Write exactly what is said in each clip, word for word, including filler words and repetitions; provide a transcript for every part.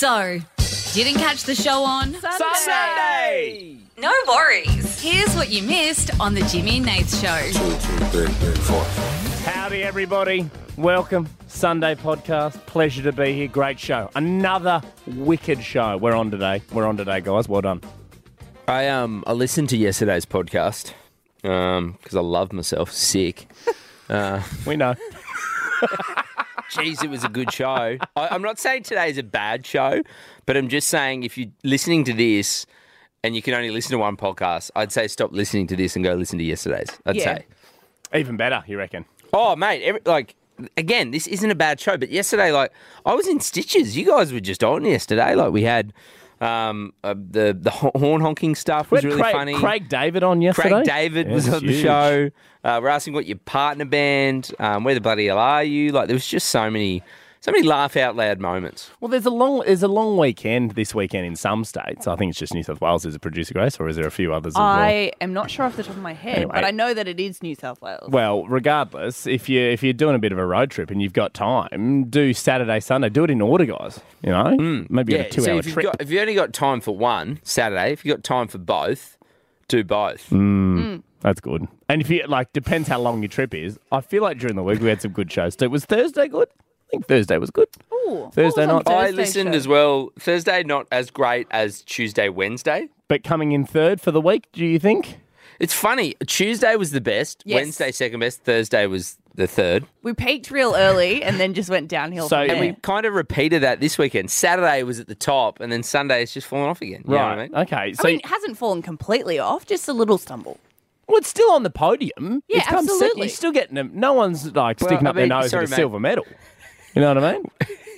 So, didn't catch the show on Sunday. Sunday. No worries. Here's what you missed on the Jimmy and Nath Show. Two, two, three, three, four. Howdy, everybody. Welcome. Sunday podcast. Pleasure to be here. Great show. Another wicked show. We're on today. We're on today, guys. Well done. I um I listened to yesterday's podcast um because I love myself. Sick. Uh, we know. Jeez, it was a good show. I, I'm not saying today's a bad show, but I'm just saying if you're listening to this and you can only listen to one podcast, I'd say stop listening to this and go listen to yesterday's. I'd Yeah. say. Even better, you reckon? Oh, mate, every, like, again, this isn't a bad show, but yesterday, like, I was in stitches. You guys were just on yesterday. Like, we had um, uh, the the horn honking stuff was We had really Craig, funny. Craig David on yesterday. Craig David Yeah, was it's on the huge. show. Uh, we're asking what your partner band, um, where the bloody hell are you? Like, there was just so many, so many laugh out loud moments. Well, there's a long there's a long weekend this weekend in some states. I think it's just New South Wales as a producer, Grace, or is there a few others as well? I am not sure off the top of my head, Anyway. but I know that it is New South Wales. Well, regardless, if you if you're doing a bit of a road trip and you've got time, do Saturday, Sunday. Do it in order, guys. You know, maybe Yeah, a two so hour if you've, trip. got, if you only got time for one Saturday, if you've got time for both, do both. That's good. And if you like, depends how long your trip is. I feel like during the week we had some good shows too. Was Thursday good? I think Thursday was good. Ooh, Thursday what was on night. I Thursday listened show? as well. Thursday, not as great as Tuesday, Wednesday. But coming in third for the week, do you think? It's funny. Tuesday was the best. Yes. Wednesday, second best. Thursday was the third. We peaked real early and then just went downhill So- from And there. We kind of repeated that this weekend. Saturday was at the top, and then Sunday it's just fallen off again. You know what I mean? Okay. So I mean, it hasn't fallen completely off, just a little stumble. well, it's still on the podium. Yeah, it's come second. absolutely. You're still getting them. No one's like Well, sticking I up their mean, nose sorry, at a mate. silver medal. You know what I mean?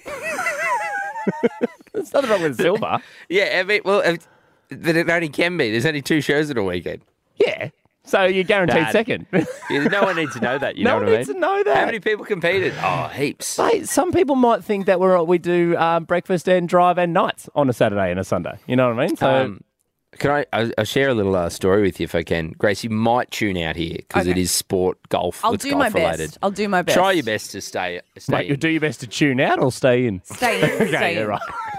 There's nothing wrong with silver. Yeah, I mean, well, if- but it only can be. There's only two shows in a weekend. Yeah. So you're guaranteed Dad. second. Yeah, no one needs to know that. You No know one what I mean? needs to know that. How many people competed? Oh, heaps. Mate, some people might think that we're we do um, breakfast and drive and nights on a Saturday and a Sunday. You know what I mean? So Um, can I I'll, I'll share a little uh, story with you if I can? Grace, you might tune out here because it Okay. is sport, golf. I'll it's do golf my related. best. I'll do my best. Try your best to stay. stay mate, you in. do your best to tune out or stay in. Stay in. Okay, stay yeah, in. right.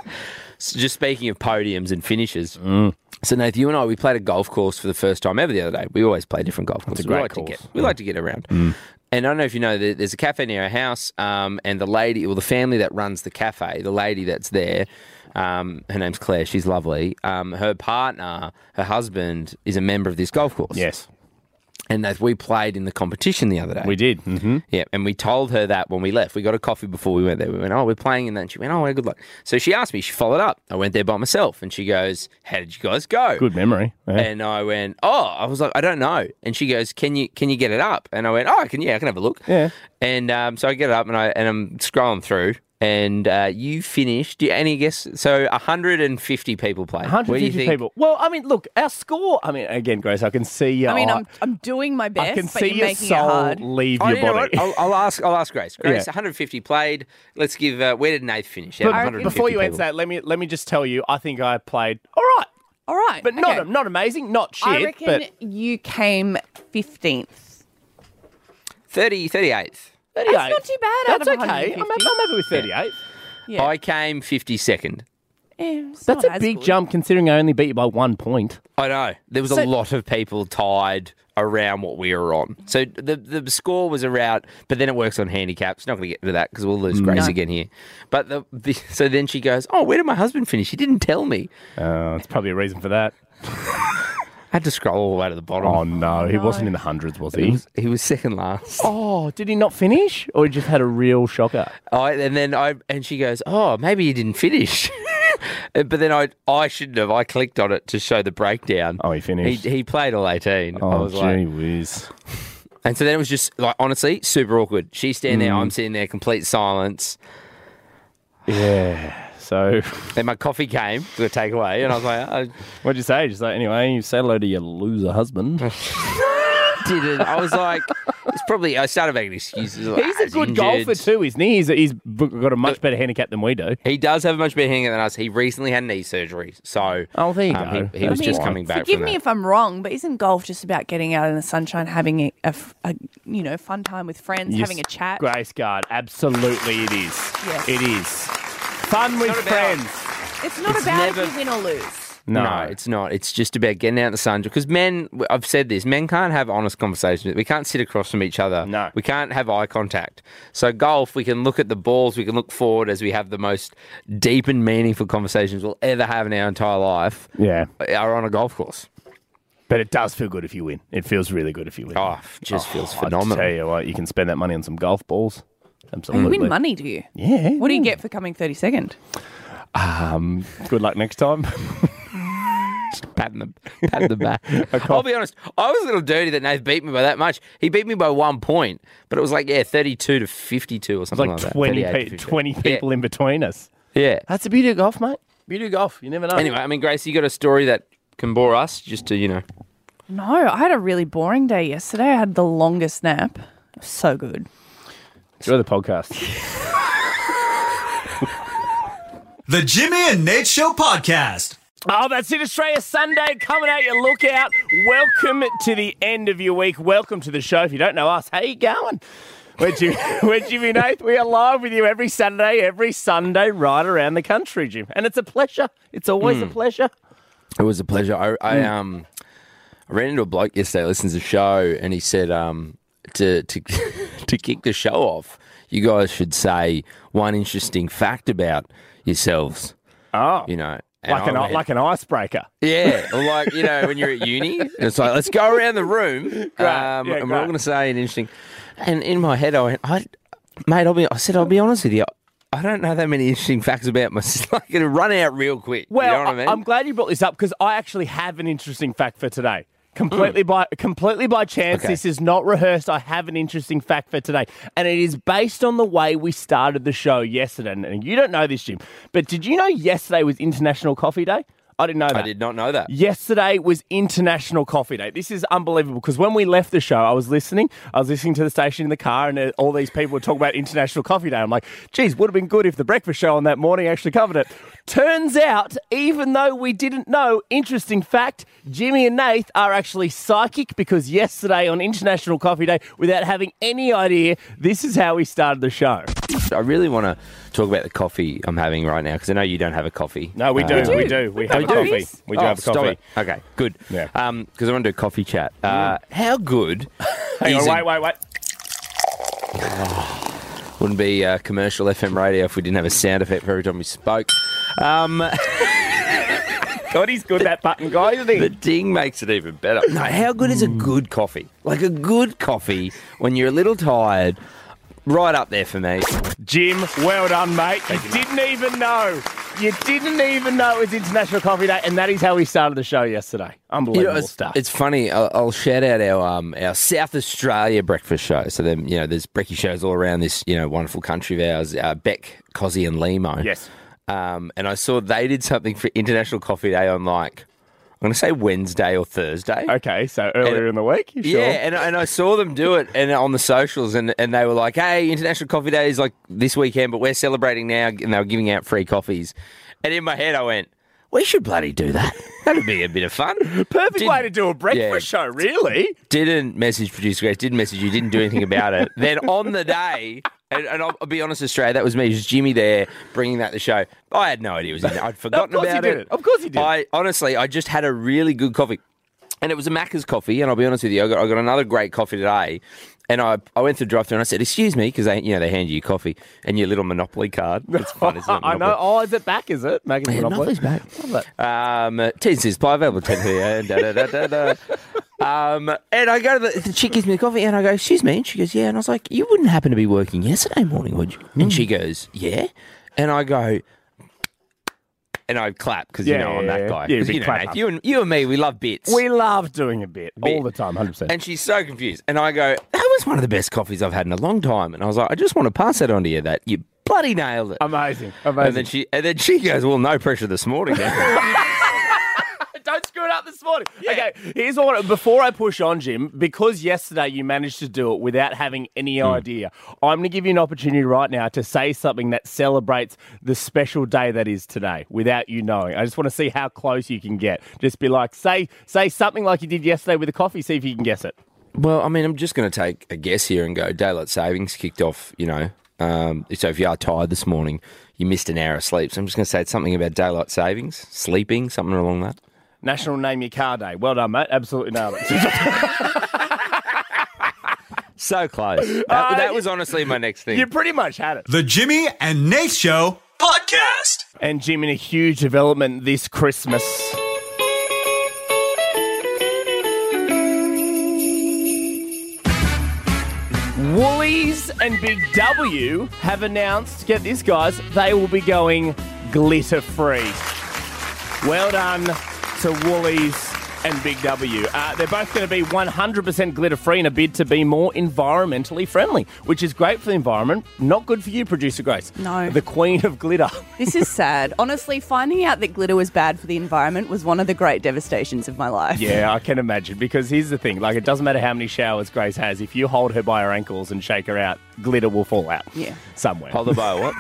So just speaking of podiums and finishes. Mm. So, Nath, you and I, we played a golf course for the first time ever the other day. We always play different golf courses. a great we like course. To get, we like to get around. And I don't know if you know, there- there's a cafe near our house, um, and the lady, or the family that runs the cafe, the lady that's there, um, her name's Claire. She's lovely. Um, her partner, her husband, is a member of this golf course. Yes, And that we played in the competition the other day. we did. Mm-hmm. Yeah, and we told her that when we left. We got a coffee before we went there. We went, oh, we're playing in that. And she went, oh, well, good luck. So she asked me, she followed up. I went there by myself, and she goes, how did you guys go? Good memory. Yeah. And I went, oh, I was like, I don't know. And she goes, can you can you get it up? And I went, oh, I can, yeah, I can have a look. Yeah. And um, so I get it up, and I and I'm scrolling through, and uh, you finished. Do you, any guess? So one hundred fifty people played. Where do you one hundred fifty think- people. Well, I mean, look, our score. I mean, again, Grace, I can see your. I mean, eye- I'm I'm doing my best, I can but see you're your making soul it hard. leave Oh, your you know body. what? I'll, I'll ask. I'll ask Grace. Grace, Yeah. one hundred fifty played. Let's give. Uh, where did Nath finish? But Out of one hundred fifty before you people. answer that, let me let me just tell you, I think I played all right, All right, but not okay. not amazing, not shit. I reckon but you came fifteenth. thirty, thirty-eighth. thirty-eight. That's not too bad out That's of okay. I'm, one hundred fifty. I'm happy with thirty-eight. Yeah. I came fifty-second. Yeah, it's That's not a as big good. jump considering I only beat you by one point. I know. There was So- a lot of people tied around what we were on. So the the score was around, but then it works on handicaps. Not going to get into that because we'll lose Grace No. again here. But the, the so then she goes, oh, where did my husband finish? He didn't tell me. Uh, it's probably a reason for that. I had to scroll all the way to the bottom. Oh no, he wasn't in the hundreds, was He he? was, he was second last. Oh, did he not finish, or he just had a real shocker? I, and then I and she goes, oh, maybe he didn't finish. But then I I shouldn't have. I clicked on it to show the breakdown. Oh, he He, finished. he played all eighteen. I oh, was gee like, whiz. and so then it was just like honestly super awkward. She's standing there, Mm. I'm sitting there, complete silence. Yeah. So, Then my coffee came to take away, and I was like, I what'd you say? Just like, anyway, you say hello to your loser husband. didn't. I was like, it's probably. I started making excuses. Like, He's "Ah, a good injured." golfer too, isn't he? He's, he's b- got a much better handicap than we do. He does have a much better handicap than us. He recently had knee surgery, so Oh, there you um, go. he, he was That's just fine. coming back Forgive from me that. if I'm wrong, but isn't golf just about getting out in the sunshine, having a, a f- a, you know fun time with friends, Yes, having a chat? Grace Guard, absolutely it is. Yes. It is. Fun with not about- friends. It's not It's about never- if you win or lose. No. No, it's not. It's just about getting out in the sun. Because men, I've said this, men can't have honest conversations. We can't sit across from each other. No. We can't have eye contact. So golf, we can look at the balls, we can look forward as we have the most deep and meaningful conversations we'll ever have in our entire life. Yeah. Are on a golf course. But it does feel good if you win. It feels really good if you win. Oh, just feels I phenomenal. tell you what, you can spend that money on some golf balls. You Absolutely. win money, do you? Yeah. What do you get for coming thirty-second? Um, good luck next time. Patting the, patting the back. I'll be honest, I was a little dirty that Nath beat me by that much. He beat me by one point, but it was like, yeah, thirty-two to fifty-two or It's something like like, twenty, that. pe- thirty-eight to fifty. twenty people in between us. Yeah. That's the beauty of golf, mate. Beauty of golf. You never know. Anyway, I mean, Grace, you got a story that can bore us just to, you know. No, I had a really boring day yesterday. I had the longest nap. It was so good. Enjoy the podcast. The Jimmy and Nate Show podcast. Oh, that's it, Australia Sunday coming out your lookout. Welcome to the end of your week. Welcome to the show. If you don't know us, how you going? We're Jimmy, we're Jimmy Nath. We are live with you every Saturday, every Sunday, right around the country, Jim. And it's a pleasure. It's always a pleasure. It was a pleasure. I, I um, I ran into a bloke yesterday, listens to the show, and he said um, to to to kick the show off, you guys should say one interesting fact about yourselves. Oh, You know, and like I an went, like an icebreaker. yeah, or like you know when you're at uni, and it's like let's go around the room, um, yeah, and we're all great. going to say an interesting. And in my head, I went, I, mate, I'll be. I said, I'll be honest with you. I don't know that many interesting facts about myself. Like, it'll run out real quick. Well, you know what I mean? am glad you brought this up because I actually have an interesting fact for today. Completely by completely by chance. Okay. This is not rehearsed. I have an interesting fact for today, and it is based on the way we started the show yesterday. And you don't know this, Jim, but did you know yesterday was International Coffee Day? I didn't know that. I did not know that. Yesterday was International Coffee Day. This is unbelievable because when we left the show, I was listening. I was listening to the station in the car, and uh, all these people were talking about International Coffee Day. I'm like, geez, would have been good if the breakfast show on that morning actually covered it. Turns out, even though we didn't know, interesting fact, Jimmy and Nath are actually psychic because yesterday on International Coffee Day, without having any idea, this is how we started the show. I really want to talk about the coffee I'm having right now because I know you don't have a coffee. No, we do. Uh, We do. We have a got coffee. coffees? We do oh, have a stop coffee. it. Okay, good. Yeah. Um, because I want to do a coffee chat. Uh, how good? Hang is on, a- wait, wait, wait. Wouldn't be uh, commercial F M radio if we didn't have a sound effect for every time we spoke. Um, God, he's good, that button guy, isn't he? the ding makes it even better. No, how good is a good coffee? Like a good coffee when you're a little tired. Right up there for me. Jim, well done, mate. You didn't even know. You didn't even know it was International Coffee Day, and that is how we started the show yesterday. You Unbelievable know, it's, stuff. it's funny. I'll, I'll shout out our um, our South Australia breakfast show. So then, you know, there's brekkie shows all around this, you know, wonderful country of ours. Uh, Beck, Cozzy, and Limo. Yes. Um, and I saw they did something for International Coffee Day on like I'm going to say Wednesday or Thursday. Okay, so earlier And- in the week, you sure? Yeah, and, and I saw them do it and on the socials, and, and they were like, hey, International Coffee Day is like this weekend, but we're celebrating now, and they were giving out free coffees. And in my head, I went, we should bloody do that. That'd be a bit of fun. Perfect Did- way to do a breakfast show, really. Didn't message producer Grace, didn't message you, didn't do anything about it. Then on the day, and, and I'll, I'll be honest, Australia, that was me, just Jimmy there bringing that to the show. I had no idea it was in there. I'd forgotten Of course about he did it. it. Of course he did. I honestly, I just had a really good coffee. And it was a Macca's coffee, and I'll be honest with you, I got, I got another great coffee today. And I, I went through the drive-thru and I said, excuse me, because they, you know, they hand you your coffee and your little Monopoly card. It's fun, isn't it? I know. Monopoly? Oh, is it back, is it? Making Yeah, Monopoly? Monopoly's back. Love it. Um, uh, T's is supply available ten here. Da, da, da, da, da. Um, and I go to the, the chick gives me the coffee, and I go, excuse me, and she goes, yeah. And I was like, you wouldn't happen to be working yesterday morning, would you? And she goes, yeah. And I go, and I clap because Yeah, you know I'm yeah, that guy. yeah, 'Cause, big you know, clap Nate, up. you and you and me, we love bits. We love doing a bit, Bit. all the time, one hundred percent. And she's so confused. And I go, that was one of the best coffees I've had in a long time. And I was like, I just want to pass that on to you that you bloody nailed it. Amazing. Amazing. And then she and then she goes, well, no pressure this morning. Don't screw it up this morning. Okay, here's what I want. Before I push on, Jim, because yesterday you managed to do it without having any idea, I'm going to give you an opportunity right now to say something that celebrates the special day that is today without you knowing. I just want to see how close you can get. Just be like, say say something like you did yesterday with the coffee, see if you can guess it. Well, I mean, I'm just going to take a guess here and go daylight savings kicked off, you know, Um, so if you are tired this morning, you missed an hour of sleep. So I'm just going to say it's something about daylight savings, sleeping, something along that. National Name Your Car Day. Well done, mate. Absolutely nailed it. So close. That, Uh, that was honestly my next thing. You pretty much had it. The Jimmy and Nate Show Podcast. And Jim, in a huge development this Christmas. Woolies and Big W have announced, get this guys, they will be going glitter-free. Well done to Woolies and Big W. Uh, they're both going to be one hundred percent glitter-free in a bid to be more environmentally friendly, which is great for the environment. Not good for you, Producer Grace. No. The queen of glitter. This is sad. Honestly, finding out that glitter was bad for the environment was one of the great devastations of my life. Yeah, I can imagine, because here's the thing. Like, it doesn't matter how many showers Grace has. If you hold her by her ankles and shake her out, glitter will fall out. Yeah. Somewhere. Hold the bow, what?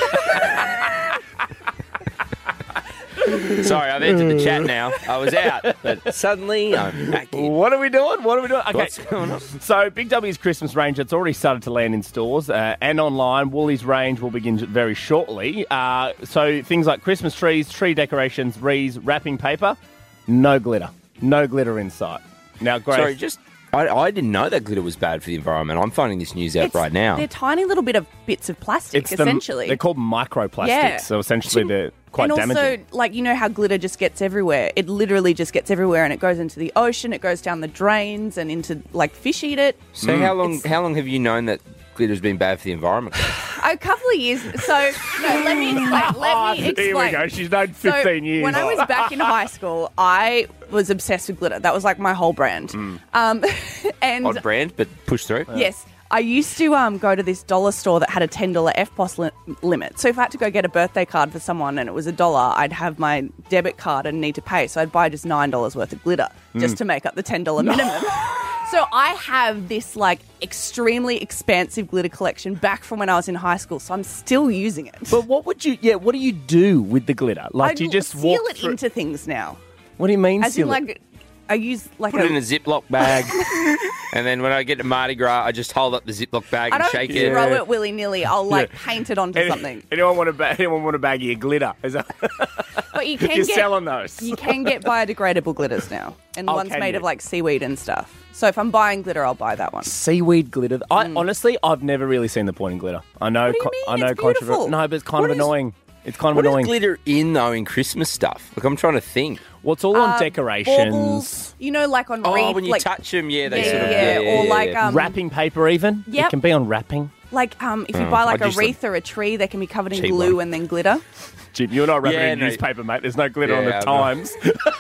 Sorry, I've entered the chat now. I was out, but suddenly I'm back in. What are we doing? What are we doing? Okay. What's going on? So, Big W's Christmas range, it's already started to land in stores uh, and online. Woolies range will begin very shortly. Uh, so, things like Christmas trees, tree decorations, wreaths, wrapping paper, no glitter. No glitter in sight. Now, Grace. Sorry, just I, I didn't know that glitter was bad for the environment. I'm finding this news out It's- right now. They're tiny little bit of bits of plastic, it's the- essentially. they're called microplastics. Yeah. So, essentially, they're quite and damaging. also, like, you know how glitter just gets everywhere? It literally just gets everywhere, and it goes into the ocean, it goes down the drains and into, like, fish eat it. So how long It's- how long have you known that glitter's been bad for the environment? A couple of years. So, no, let me explain. Let me explain. Here we go. She's known fifteen so years. When I was back in high school, I was obsessed with glitter. That was like my whole brand. Um, and Odd brand, but push through. yes, I used to um, go to this dollar store that had a ten dollars F P O S li- limit. So if I had to go get a birthday card for someone and it was a dollar, I'd have my debit card and need to pay. So I'd buy just nine dollars worth of glitter just to make up the ten dollars minimum. So I have this like extremely expansive glitter collection back from when I was in high school. So I'm still using it. But what would you, yeah, what do you do with the glitter? Like, I do you just seal walk it through- into things now. What do you mean As in, seal it? like, I use like Put a. it in a Ziploc bag, and then when I get to Mardi Gras, I just hold up the Ziploc bag I and don't shake throw it. it willy nilly. I'll like Yeah. paint it onto Any- something. Anyone want a ba- anyone want a baggie of glitter? Is that But you can you're get selling those? you can get biodegradable glitters now, and Oh, one's can made you? of like seaweed and stuff. So if I'm buying glitter, I'll buy that one. Seaweed glitter. I honestly, I've never really seen the point in glitter. I know, What do you co- mean? I know, It's beautiful. controversial. No, but it's kind What of is- annoying. It's kind of What is annoying. glitter in though in Christmas stuff? Like I'm trying to think. Well, it's all on Uh, decorations, Baubles, you know, like on Oh, wreath, when you like, touch them, yeah, they yeah, sort of yeah, or like um, wrapping paper. Even Yep. it can be on wrapping. like um, if you Oh, buy like I a just wreath or a tree, they can be covered in Cheap glue one. and then glitter. Jim, you're not wrapping Yeah, in no. newspaper, mate. There's no glitter on Yeah, the I'm not. Times.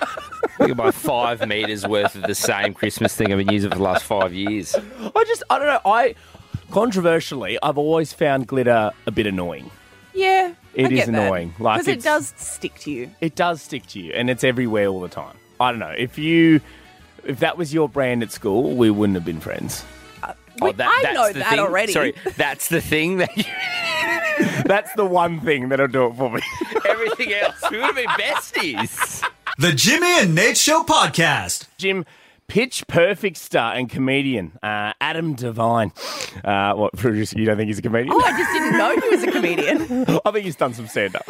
You can buy five meters worth of the same Christmas thing. I've been using it for the last five years. I just, I don't know. I controversially, I've always found glitter a bit annoying. Yeah, It I is get that. annoying. Like, because it it's- does stick to you. It does stick to you, and it's everywhere all the time. I don't know if you, if that was your brand at school, we wouldn't have been friends. Wait, I that's know the that thing. already. Sorry, that's the thing that you, That's the one thing that'll do it for me. everything else. We would have been besties. The Jimmy and Nate Show Podcast. Jim, Pitch Perfect star and comedian uh, Adam Devine. Uh, what, producer, you don't think he's a comedian? Oh, I just didn't know he was a comedian. I think he's done some stand-up.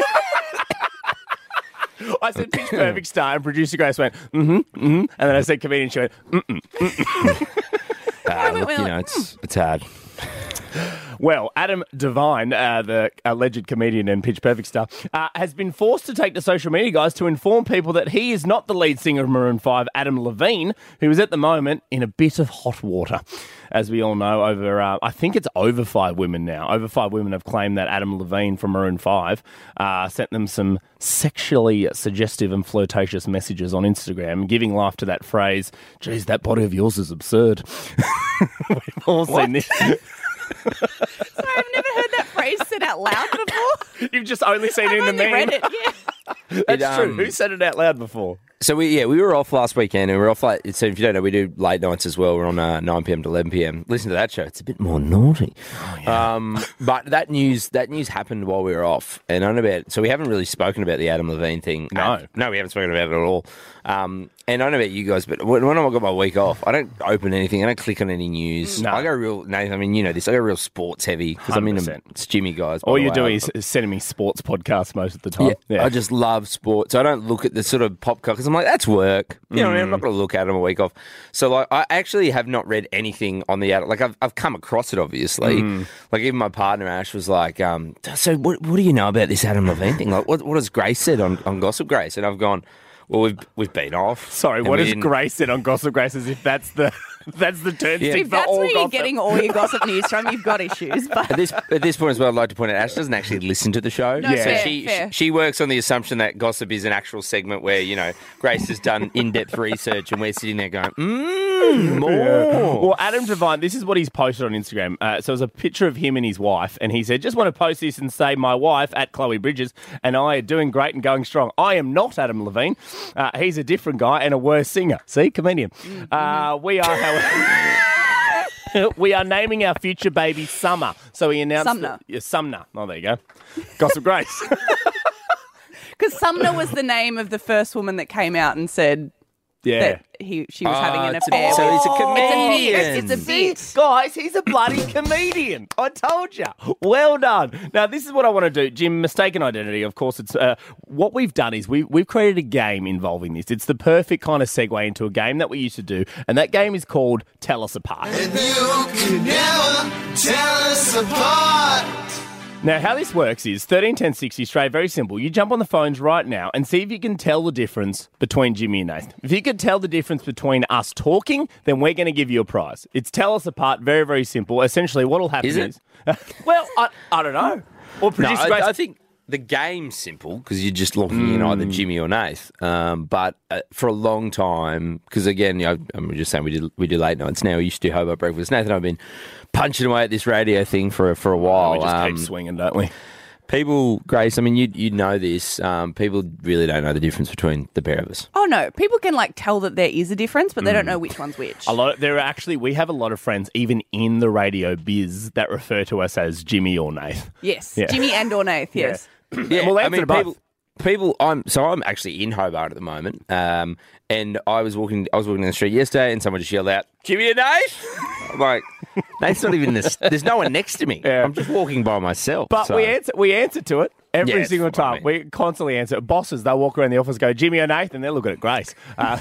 I said Pitch Perfect star, and producer Grace went, mm-hmm, mm-hmm. And then I said comedian, she went, mm-mm. Uh, wait, look, wait, you wait. know, it's it's hard. Well, Adam Devine, uh, the alleged comedian and Pitch Perfect star, uh, has been forced to take to social media, guys, to inform people that he is not the lead singer of Maroon five, Adam Levine, who is at the moment in a bit of hot water. As we all know, over uh, I think it's over five women now. Over five women have claimed that Adam Levine from Maroon five uh, sent them some sexually suggestive and flirtatious messages on Instagram, giving life to that phrase, geez, that body of yours is absurd. We've all seen this. Sorry, I've never heard that phrase said out loud before. You've just only seen it in I've the only meme. read it. Yeah. That's It, true. um, Who said it out loud before? So we yeah we were off last weekend and we were off like so if you don't know we do late nights as well. We're on uh, nine p.m. to eleven p.m. Listen to that show; it's a bit more naughty. Oh, yeah. Um, but that news that news happened while we were off, and I don't know about so we haven't really spoken about the Adam Levine thing. No, uh, no, we haven't spoken about it at all. Um, and I don't know about you guys, but when, when I got my week off, I don't open anything. I don't click on any news. No. I go real. Nathan, I mean, you know this. I go real sports heavy because I'm into it's Jimmy guys. All you're way. doing is sending me sports podcasts most of the time. Yeah, Yeah. I just love sports. I don't look at the sort of pop culture because I'm like, that's work. You know what I mean? I'm not going to look at it on a week off. So, like, I actually have not read anything on the Adam. Like, I've, I've come across it, obviously. Mm. Like, even my partner, Ash, was like, um, so what, what do you know about this Adam Levine thing? Like, what, what has Grace said on, on Gossip Grace? And I've gone, well, we've we've been off. Sorry, And what we has didn't- Grace said on Gossip Grace as if that's the that's the turn Yeah. stick If for that's all where you're gossip? getting all your gossip news from, you've got issues. But At this at this point as well, I'd like to point out Ash doesn't actually listen to the show. No, Yeah. So fair, she, fair. she she works on the assumption that gossip is an actual segment where, you know, Grace has done in-depth research and we're sitting there going, mmm, more. Well, Adam Devine, this is what he's posted on Instagram. Uh, so it was a picture of him and his wife, and he said, just want to post this and say my wife, at Chloe Bridges, and I are doing great and going strong. I am not Adam Levine. Uh, he's a different guy and a worse singer. See, comedian. Uh, we are, however... We are naming our future baby Summer. So he announced... Sumner. that- yeah, Sumner. Oh, there you go. Gossip Grace. because Sumner was the name of the first woman that came out and said Yeah. that he she was Ah, having an it's a- affair. so with- he's a comedian. It's a bit. It's a bit. Guys, he's a bloody comedian. I told you. Well done. Now, this is what I want to do. Jim, mistaken identity, of course, it's uh, what we've done is we, we've created a game involving this. It's the perfect kind of segue into a game that we used to do, and that game is called Tell Us Apart. And you can never tell us apart. Now, how this works is thirteen ten sixty straight, very simple. You jump on the phones right now and see if you can tell the difference between Jimmy and Nathan. If you can tell the difference between us talking, then we're going to give you a prize. It's Tell Us Apart, very, very simple. Essentially, what will happen Is is... it? well, I, I don't know. Or No, producer Grace... I, I think the game's simple because you're just looking in either Jimmy or Nath. Um, but uh, for a long time, because again, you know, I'm just saying we do we do late nights now. We used to do Hobart Breakfast. Nathan and I have been punching away at this radio thing for for a while. we just Um, keep swinging, don't we? People, Grace, I mean, you you know this. Um, people really don't know the difference between the pair of us. Oh no, people can like tell that there is a difference, but they Mm. don't know which one's which. A lot. Of, there are actually, we have a lot of friends, even in the radio biz, that refer to us as Jimmy or Nath. Yes, Yeah. Jimmy and or Nath. Yes. Yeah, Well, I answer mean, to both. people, people. I'm so I'm actually in Hobart at the moment, um, and I was walking. I was walking down the street yesterday, and someone just yelled out, "Jimmy and Nath!" I'm like, Nath's not even this. There's no one next to me. Yeah. I'm just walking by myself. But so. we answer we answer to it every Yeah, it's single fine. time. We constantly answer. Bosses, they'll walk around the office, go Jimmy or Nathan, they're looking at Grace. Uh,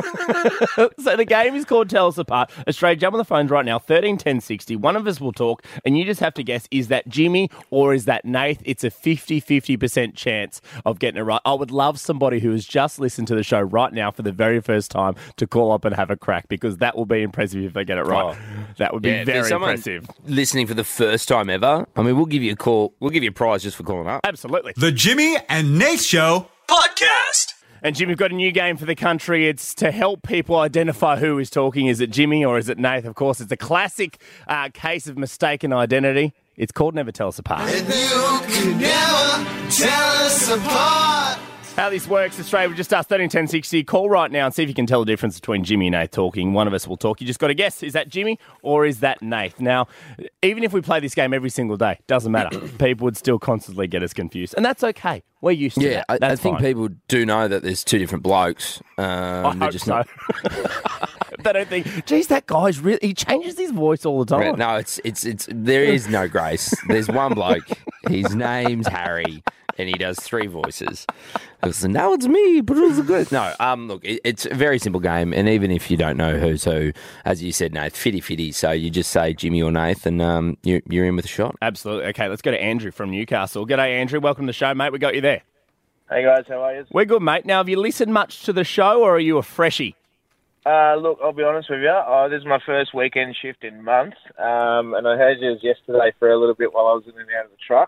so the game is called Tell Us Apart. Australia, jump on the phones right now, thirteen ten sixty. One of us will talk, and you just have to guess, is that Jimmy or is that Nath? It's a fifty-fifty percent chance of getting it right. I would love somebody who has just listened to the show right now for the very first time to call up and have a crack, because that will be impressive if they get it right. That would be Yeah, if there's very someone impressive. listening for the first time ever, I mean, we'll give you a call. We'll give you a prize just for calling up. Absolutely. The Jimmy and Nate Show podcast. And Jim, we've got a new game for the country. It's to help people identify who is talking. Is it Jimmy or is it Nath? Of course, it's a classic uh, case of mistaken identity. It's called Never Tell Us Apart. And you can never tell us apart. How this works, Australia, we just asked thirteen ten sixty. Call right now and see if you can tell the difference between Jimmy and Nath talking. One of us will talk. You just got to guess, is that Jimmy or is that Nath? Now, even if we play this game every single day, doesn't matter. People would still constantly get us confused. And that's okay. We're used to Yeah, that. I, I That's think fine. people do know that there's two different blokes. Um, I they're hope just so. not. They don't think, geez, that guy's really, he changes his voice all the time. No, it's it's it's. There is no Grace. There's one bloke. His name's Harry, and he does three voices. So now it's me, but it was good. No, um, look, it, it's a very simple game, and even if you don't know who's who, as you said, Nath, fitty fitty. So you just say Jimmy or Nath, and um, you're you're in with a shot. Absolutely. Okay, let's go to Andrew from Newcastle. G'day, Andrew. Welcome to the show, mate. We got you there. Hey guys, how are you? We're good, mate. Now, have you listened much to the show, or are you a freshie? Uh, look, I'll be honest with you. Uh, this is my first weekend shift in months, um, and I heard you yesterday for a little bit while I was in and out of the truck.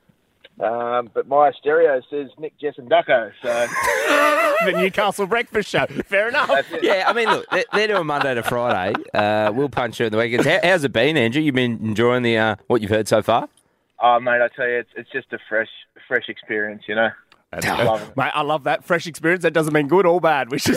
Um, but my stereo says Nick, Jess and Ducko, so The Newcastle Breakfast Show. Fair enough. that's it. Yeah, I mean, look, they're, they're doing Monday to Friday. Uh, we'll punch you in the weekends. How, how's it been, Andrew? You've been enjoying the uh, what you've heard so far? Oh, mate, I tell you, it's it's just a fresh fresh experience, you know. Love it. Mate, I love that. Fresh experience. That doesn't mean good or bad. Which is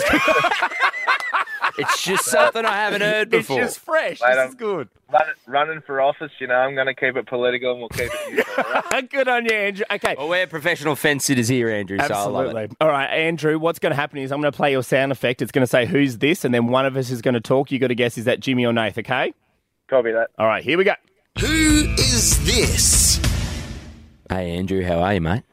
It's just something I haven't heard it's before. just fresh. Mate, this I'm- is good. Run, running for office, you know, I'm going to keep it political and we'll keep it neutral. all right? Good on you, Andrew. Okay. Well, we're professional fence sitters here, Andrew, so I love Absolutely. it. All right, Andrew, what's going to happen is I'm going to play your sound effect. It's going to say, who's this? And then one of us is going to talk. you got to guess, is that Jimmy or Nath, okay? Copy that. All right, here we go. Who is this? Hey, Andrew, how are you, mate?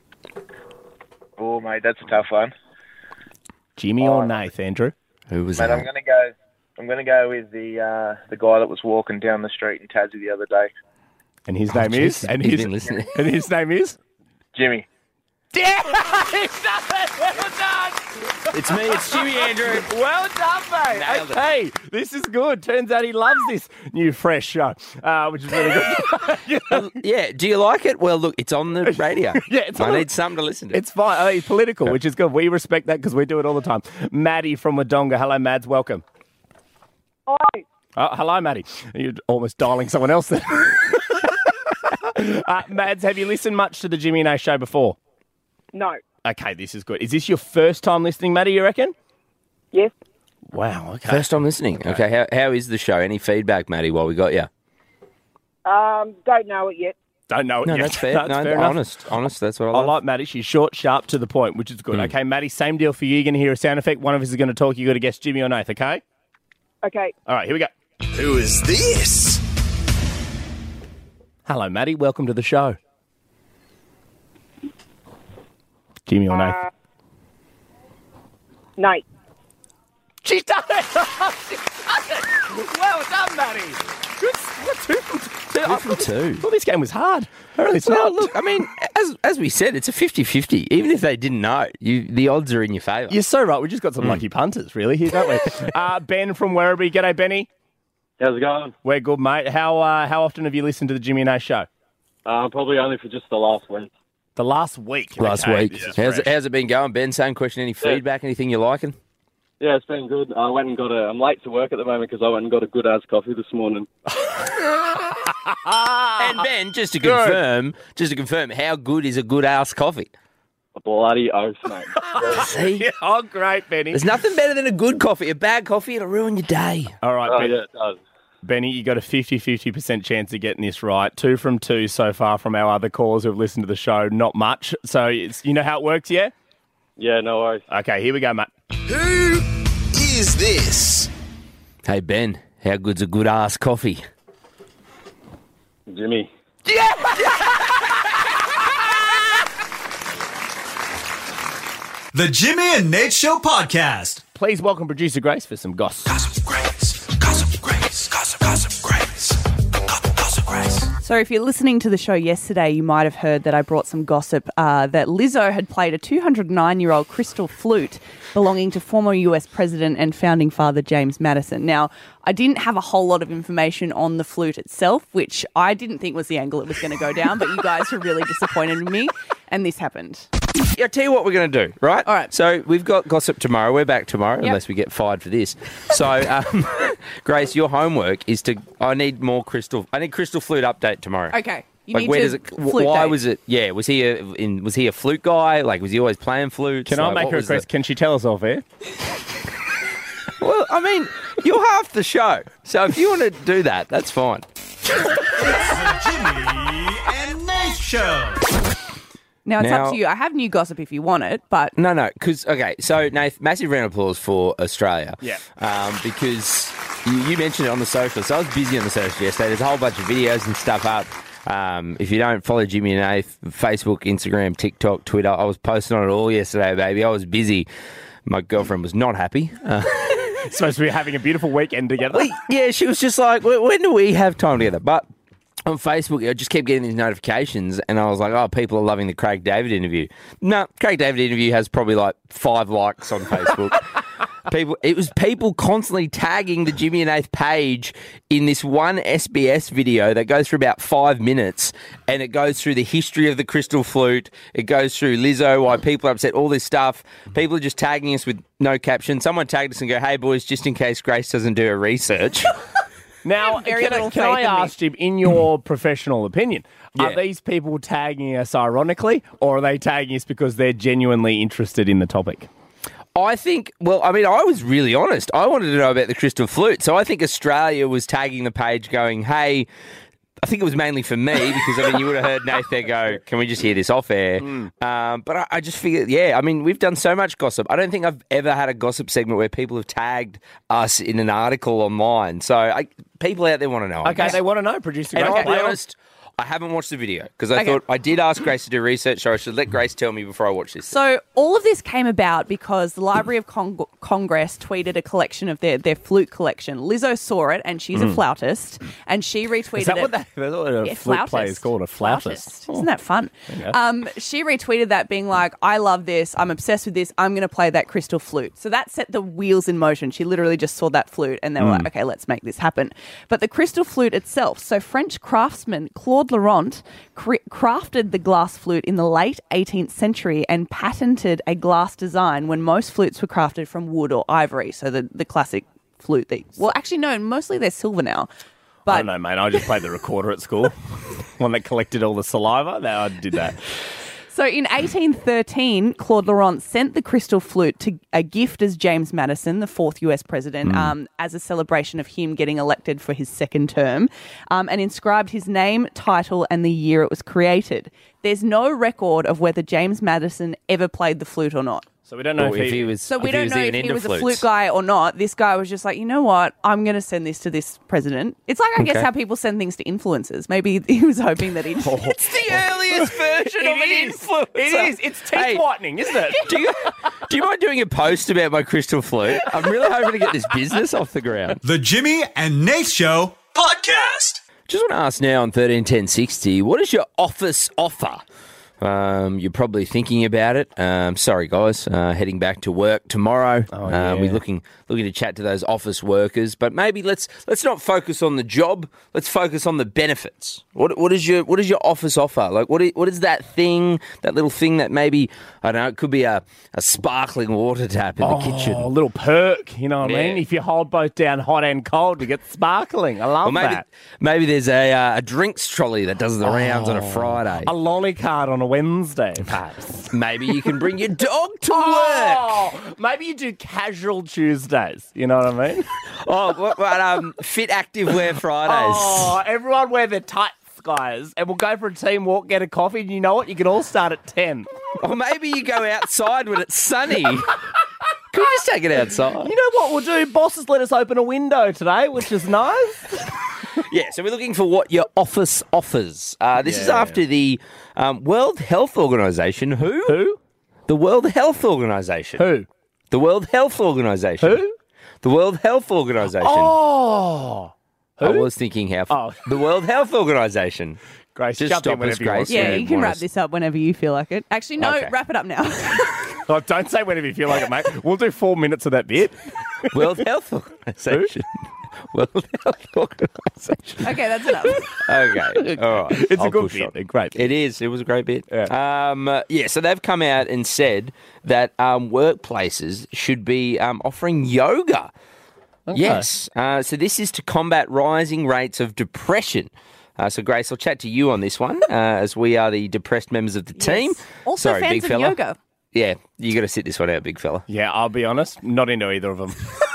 Oh, mate, that's a tough one. Jimmy or Nath, Andrew? Who was Mate, that? I'm going to go. I'm going to go with the uh, the guy that was walking down the street in Tassie the other day, And his Oh, name jeez, is? And he's his, been listening. and his name is? Jimmy. Yeah! He's done it! Well done! It's me, it's Jimmy, Andrew. Well done, mate. Nailed it. Okay, this is good. Turns out he loves this new fresh show, uh, which is really good. Yeah, do you like it? Well, look, it's on the radio. Yeah, it's I on the- need something to listen to. It's fine. Oh, he's political, which is good. We respect that because we do it all the time. Maddie from Wodonga. Hello, Mads. Welcome. Hi. Oh, hello, Maddie. You're almost dialing someone else there. uh, Mads, have you listened much to the Jimmy and Nath show before? No. Okay, this is good. Is this your first time listening, Maddie, you reckon? Yes. Wow, okay. First time listening. Okay, how, how is the show? Any feedback, Matty, while we got you? Um, don't know it yet. Don't know it No, yet. that's fair. That's no, fair enough. honest. Honest, that's what I I love. like Maddie. She's short, sharp, to the point, which is good. Mm. Okay, Maddie, same deal for you. You're going to hear a sound effect. One of us is going to talk. you got to guess Jimmy or Nath, okay? Okay. All right, here we go. Who is this? Hello, Maddie. Welcome to the show. Jimmy or Nath? Uh, Nate. She's done it! She's done it! Well done, Maddie. Good. Two from two. Two from two. Well, this game was hard. Apparently it's Well, not. look, I mean, as as we said, it's a fifty-fifty. Even if they didn't know, you the odds are in your favour. You're so right. We just got some lucky punters, really, here, don't we? uh, Ben from Werribee. G'day, Benny. How's it going? We're good, mate. How uh, how often have you listened to the Jimmy and Nath show? Uh, probably only for just the last week. The last week. Last Okay, week. this is How's fresh. it, how's it been going, Ben? Same question. Any feedback? Anything you're liking? Yeah, it's been good. I went and got a. I'm late to work at the moment because I went and got a good ass coffee this morning. And Ben, just to confirm, just to confirm, how good is a good ass coffee? A bloody oath, mate. See, Oh, great, Benny. there's nothing better than a good coffee. A bad coffee, it'll ruin your day. All right, Oh Ben- yeah, it does. Benny, you got a fifty-fifty percent chance of getting this right. Two from two so far from our other callers who have listened to the show. Not much. So it's, you know how it works, yeah? Yeah, no worries. Okay, here we go, mate. Who is this? Hey Ben, how good's a good ass coffee? Jimmy. The Jimmy and Nate Show podcast. Please welcome producer Grace for some gossip. Gossip Grace. Gossip Grace. Gossip, gossip Grace. Gossip, gossip Grace. So if you're listening to the show yesterday, you might have heard that I brought some gossip uh, that Lizzo had played a two hundred nine-year-old crystal flute belonging to former U S President and Founding Father James Madison. Now, I didn't have a whole lot of information on the flute itself, which I didn't think was the angle it was going to go down, but you guys were really disappointed in me, and this happened. Yeah, I'll tell you what we're going to do, right? All right. So we've got gossip tomorrow. We're back tomorrow, Yep. unless we get fired for this. So, um, Grace, your homework is to. I need more crystal. I need crystal flute update tomorrow. Okay. You like, need where to does it? flute Why date. was it? Yeah, was he a in? Was he a flute guy? Like, was he always playing flutes? Can I Like, make what her a was the- request? Can she tell us off air? Well, I mean, you're half the show, so if you want to do that, that's fine. The Jimmy and Nate Show. Now, it's Now- up to you. I have new gossip if you want it, but No, no, because okay. So, Nath, massive round of applause for Australia. Yeah. Um, because you, you mentioned it on the social. So I was busy on the social yesterday. There's a whole bunch of videos and stuff up. Um, if you don't follow Jimmy and Nath, Facebook, Instagram, TikTok, Twitter, I was posting on it all yesterday, baby. I was busy. My girlfriend was not happy. Uh, Supposed to be having a beautiful weekend together. yeah, she was just like, "When when do we have time together?" But on Facebook, I just kept getting these notifications, and I was like, "Oh, people are loving the Craig David interview." No, Craig David interview has probably like five likes on Facebook. People, it was people constantly tagging the Jimmy and Nath page in this one S B S video that goes for about five minutes, and it goes through the history of the crystal flute. It goes through Lizzo, why people are upset, all this stuff. People are just tagging us with no caption. Someone tagged us and go, "Hey boys, just in case Grace doesn't do her research." Now, very can, I, little can faith I in me. ask, Jim, in your professional opinion, are Yeah. these people tagging us ironically, or are they tagging us because they're genuinely interested in the topic? I think, well, I mean, I was really honest. I wanted to know about the crystal flute. So I think Australia was tagging the page going, hey, I think it was mainly for me because, I mean, you would have heard Nath there go, can we just hear this off air? Mm. Um, but I, I just figured, yeah, I mean, we've done so much gossip. I don't think I've ever had a gossip segment where people have tagged us in an article online. So I, people out there want to know. I Okay, guess. they want to know, producer. And Grace. I'll be Play on. honest, I haven't watched the video because I Okay. thought I did ask Grace to do research, so I should let Grace tell me before I watch this. So all of this came about because the Library of Cong- Congress tweeted a collection of their, their flute collection. Lizzo saw it, and she's a flautist, and she retweeted Is that it. what, that, that's what a Yeah, flute player is called? A flautist. Isn't that fun? Okay. Um, she retweeted that being like, I love this. I'm obsessed with this. I'm going to play that crystal flute. So that set the wheels in motion. She literally just saw that flute and they were like, okay, let's make this happen. But the crystal flute itself, so French craftsman Claude Laurent cre- crafted the glass flute in the late eighteenth century and patented a glass design when most flutes were crafted from wood or ivory. So the, the classic flute. That, well, actually, no, mostly they're silver now. But I don't know, mate. I just played the recorder at school. One that collected all the saliva. That I did that. So in eighteen thirteen, Claude Laurent sent the crystal flute to a gift as James Madison, the fourth U S president, um, as a celebration of him getting elected for his second term, um, and inscribed his name, title, and the year it was created. There's no record of whether James Madison ever played the flute or not. So we don't know Or if, if he was, So we if don't he was know even if he into was flutes. a flute guy or not. This guy was just like, you know what? I'm going to send this to this president. It's like, I guess, Okay. how people send things to influencers. Maybe he was hoping that he'd... It's the earliest version of an It is. influencer. It is. It's teeth Hey, whitening, isn't it? Do you, do you mind doing a post about my crystal flute? I'm really hoping to get this business off the ground. The Jimmy and Nate Show podcast. Just want to ask now on thirteen ten sixty, what is your office offer? Um, you're probably thinking about it. Um, sorry, guys. Uh, heading back to work tomorrow. Oh, uh, we're yeah. looking looking to chat to those office workers, but maybe let's let's not focus on the job. Let's focus on the benefits. What what is your what is your office offer? Like what is, what is that thing? That little thing that maybe I don't know. It could be a, a sparkling water tap in the kitchen. Oh, a little perk, you know what I Yeah. mean? If you hold both down hot and cold, you get sparkling. I love Or maybe that. maybe there's a uh, a drinks trolley that does the rounds on a Friday. A lolly card on a Wednesday, perhaps. Maybe you can bring your dog to work. Oh, maybe you do casual Tuesdays. You know what I mean? Oh, what, what um, fit active wear Fridays. Oh, everyone wear their tights, guys, and we'll go for a team walk, get a coffee, and you know what? You can all start at ten. Or maybe you go outside when it's sunny. Can we just take it outside? You know what we'll do? Bosses let us open a window today, which is nice. Yeah, so we're looking for what your office offers. Uh, this is Yeah. after the um, World Health Organization. Who? Who? The World Health Organization. Who? The World Health Organization. Who? The World Health Organization. Oh. I was thinking how. Oh. The World Health Organization. Grace, Just jump in stop whenever us, you want. Grace. Yeah, Yeah, you can want wrap us- this up whenever you feel like it. Actually, no, Okay. wrap it up now. Oh, don't say whenever you feel like it, mate. We'll do four minutes of that bit. World Health Organization. World Health Organization. Okay, that's enough. Okay, all right. It's I'll a good push bit. on. A great bit. It is. It was a great bit. Yeah. Um, uh, yeah. So they've come out and said that um, workplaces should be um, offering yoga. Yes. Uh, so this is to combat rising rates of depression. Uh, so Grace, I'll chat to you on this one, uh, as we are the depressed members of the team. Yes. Also Sorry, fans big of fella. yoga. Yeah, you got to sit this one out, big fella. Yeah, I'll be honest, not into either of them.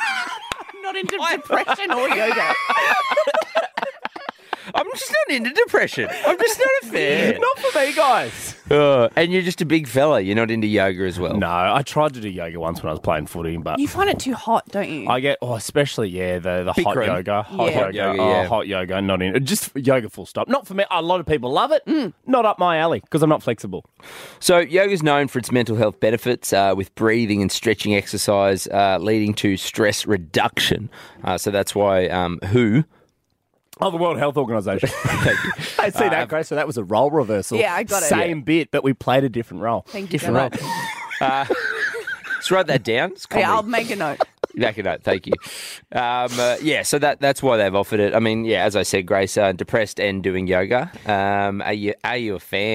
Not into depression or yoga. I'm just not into depression. I'm just not a fan. Not for me, guys. Uh, and you're just a big fella. You're not into yoga as well. No, I tried to do yoga once when I was playing footy, but You find it too hot, don't you? I get, oh, especially, yeah, the, the hot Bikram. yoga. Hot Yeah. yoga. Yoga, oh, yeah. hot yoga, not in. Just yoga full stop. Not for me. A lot of people love it. Not up my alley because I'm not flexible. So yoga is known for its mental health benefits, uh, with breathing and stretching exercise uh, leading to stress reduction. Uh, so that's why um, W H O. Oh, the World Health Organization. I see that, Grace. So that was a role reversal. Yeah, I got it. Same bit, but we played a different role. Thank you so Different much. Uh, let's write that down. It's Yeah, I'll comedy. make a note. Make a note. Thank you. Um, uh, yeah, so that that's why they've offered it. I mean, yeah, as I said, Grace, uh, depressed and doing yoga. Um, are you are you a fan?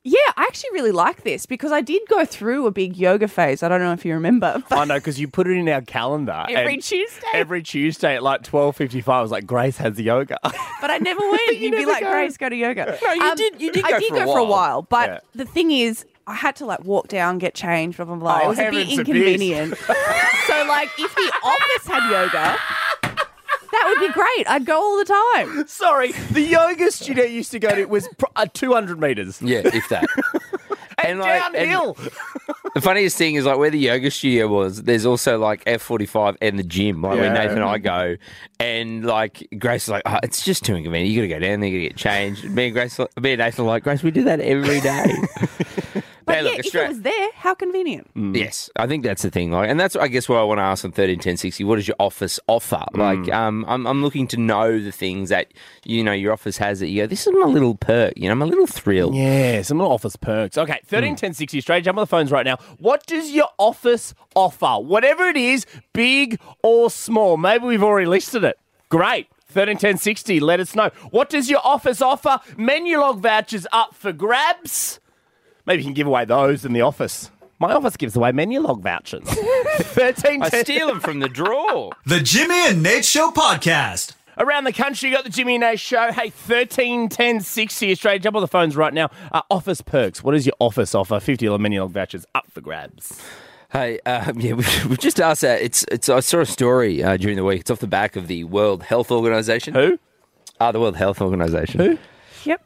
Yeah, I actually really like this because I did go through a big yoga phase. I don't know if you remember. But I know, because you put it in our calendar. Every and Tuesday. Every Tuesday at like twelve fifty-five, I was like, Grace has yoga. But I never went. You'd be never like, go. Grace, go to yoga. No, you did- you did I go did for a go for a while. while. But Yeah. the thing is, I had to like walk down, get changed, blah, blah, blah. Oh, it was a bit heavens abuse. inconvenient. So like if the office had yoga, that would be great. I'd go all the time. Sorry, the yoga studio I used to go to was pr- uh, two hundred metres. Yeah, if that. And, like- and downhill. the funniest thing is like where the yoga studio was, there's also like F forty-five and the gym, like where Yeah. Nathan and I go. And like Grace is like, oh, it's just too inconvenient. You got to go down there, you got to get changed. Me and Grace, me and Nathan are like, Grace, we do that every day. But Hey, yeah, look, if Australia- it was there, how convenient. Yes, I think that's the thing. Like, and that's I guess what I want to ask on thirteen ten sixty. What does your office offer? Like, um, I'm I'm looking to know the things that you know your office has that you go, this is my little perk. You know, my little thrill. Yeah, some little office perks. Okay, thirteen ten sixty Australia, jump on the phones right now. What does your office offer? Whatever it is, big or small. Maybe we've already listed it. Great. thirteen ten sixty, let us know. What does your office offer? Menu log vouchers up for grabs. Maybe you can give away those in the office. My office gives away menu log vouchers. thirteen I ten steal them from the drawer. The Jimmy and Nate Show podcast. Around the country, you got the Jimmy and Nate Show. Hey, thirteen ten sixty Australia. Jump on the phones right now. Uh, office perks. What does your office offer? fifty dollars menu log vouchers up for grabs. Hey, um, yeah, we've, we've just asked that. It's, it's. I saw a story uh, during the week. It's off the back of the World Health Organization. Who? Ah, the World Health Organization. Who? Yep.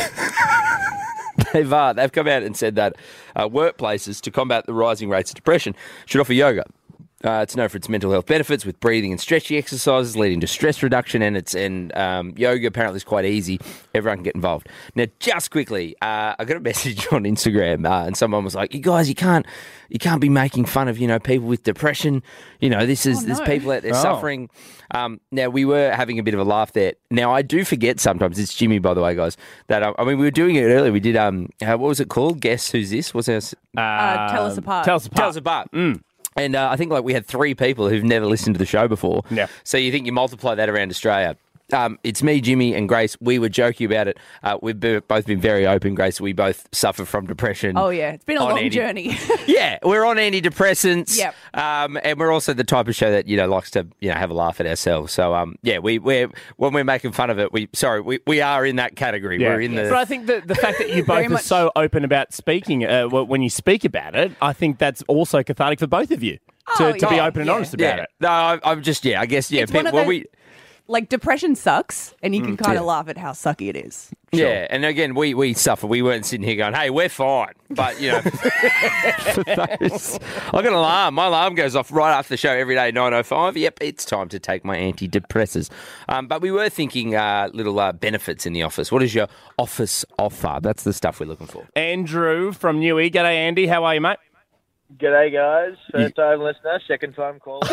They've uh, they've come out and said that uh, workplaces, to combat the rising rates of depression, should offer yoga. Uh, it's known for its mental health benefits with breathing and stretching exercises leading to stress reduction, and it's and um, yoga apparently is quite easy. Everyone can get involved. Now, just quickly, uh, I got a message on Instagram, uh, and someone was like, "You guys, you can't, you can't be making fun of you know people with depression. You know, this is Oh, there's no. people out there Oh. suffering." Um, now, we were having a bit of a laugh there. Now, I do forget sometimes. It's Jimmy, by the way, guys. That um, I mean, we were doing it earlier. We did um, uh, what was it called? Guess who's this? What's our Uh, tell us apart. Tell us apart. Tell us apart. And uh, I think like we had three people who've never listened to the show before. Yeah. So you think you multiply that around Australia. Um, it's me, Jimmy, and Grace. We were joking about it. Uh, we've be- both been very open, Grace. We both suffer from depression. Oh, yeah. It's been a on long anti- journey. Yeah, we're on antidepressants. Yep. Um, and we're also the type of show that you know likes to you know have a laugh at ourselves. So um, yeah, we we're when we're making fun of it, we sorry, we, we are in that category. We're in the. But I think that the fact that you both Very are much. so open about speaking, uh, w- when you speak about it, I think that's also cathartic for both of you to, Oh, to be yeah. open and Yeah. honest about yeah. it. No, I, I'm just yeah. I guess yeah. It's one pe- of when those- we. Like, depression sucks, and you can kind of yeah. laugh at how sucky it is. Yeah, and again, we, we suffer. We weren't sitting here going, hey, we're fine. But, you know, for those, I got an alarm. My alarm goes off right after the show every day, nine oh five. Yep, it's time to take my antidepressants. Um, but we were thinking uh, little uh, benefits in the office. What is your office offer? That's the stuff we're looking for. Andrew from Newey. G'day, Andy. How are you, mate? G'day, guys. First time listener, second time caller.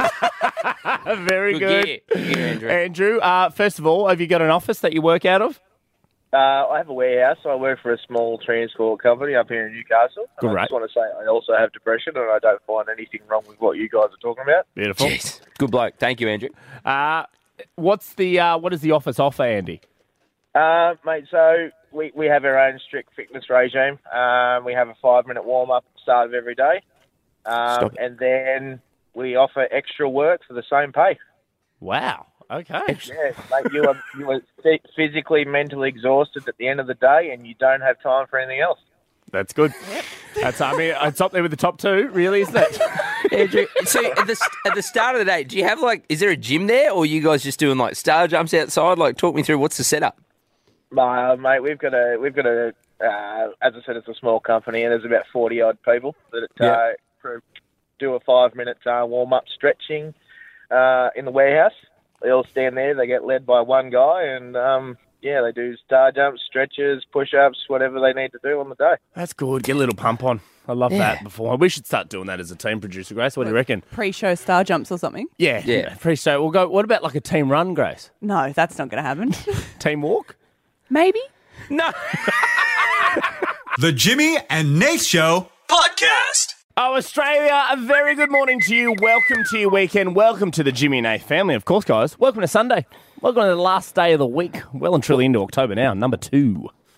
Very Good good. gear. Good gear, Andrew. Andrew, uh, first of all, have you got an office that you work out of? uh, I have a warehouse. I work for a small transport company up here in Newcastle. And I Great. just want to say I also have depression, and I don't find anything wrong with what you guys are talking about. Beautiful. Jeez. Good bloke. Thank you, Andrew. Uh, what's the uh, what does the office offer, Andy? Uh, mate, so we, we have our own strict fitness regime. Um, we have a five-minute warm-up at the start of every day. Um, Stop it. and then we offer extra work for the same pay. Wow. Okay. Yeah, mate, you are, you are phy- physically, mentally exhausted at the end of the day, and you don't have time for anything else. That's good. That's I mean it's up there with the top two, really, isn't it? Andrew, so at the, at the start of the day, do you have like, is there a gym there, or are you guys just doing like star jumps outside? Like, talk me through what's the setup? Uh, mate, we've got a, we've got a, uh, as I said, it's a small company, and there's about forty odd people that Yeah. uh, pro- do a five minute uh, warm up stretching uh, in the warehouse. They all stand there. They get led by one guy, and um, yeah, they do star jumps, stretches, push ups, whatever they need to do on the day. That's good. Get a little pump on. I love that. Before we should start doing that as a team producer, Grace. What do you reckon? Pre-show star jumps or something? Yeah, Yeah. Appreciate. We'll go. What about like a team run, Grace? No, that's not going to happen. Team walk? Maybe. No. The Jimmy and Nate Show podcast. Oh, Australia, a very good morning to you. Welcome to your weekend. Welcome to the Jimmy and Nate family, of course, guys. Welcome to Sunday. Welcome to the last day of the week. Well and truly into October now, number two.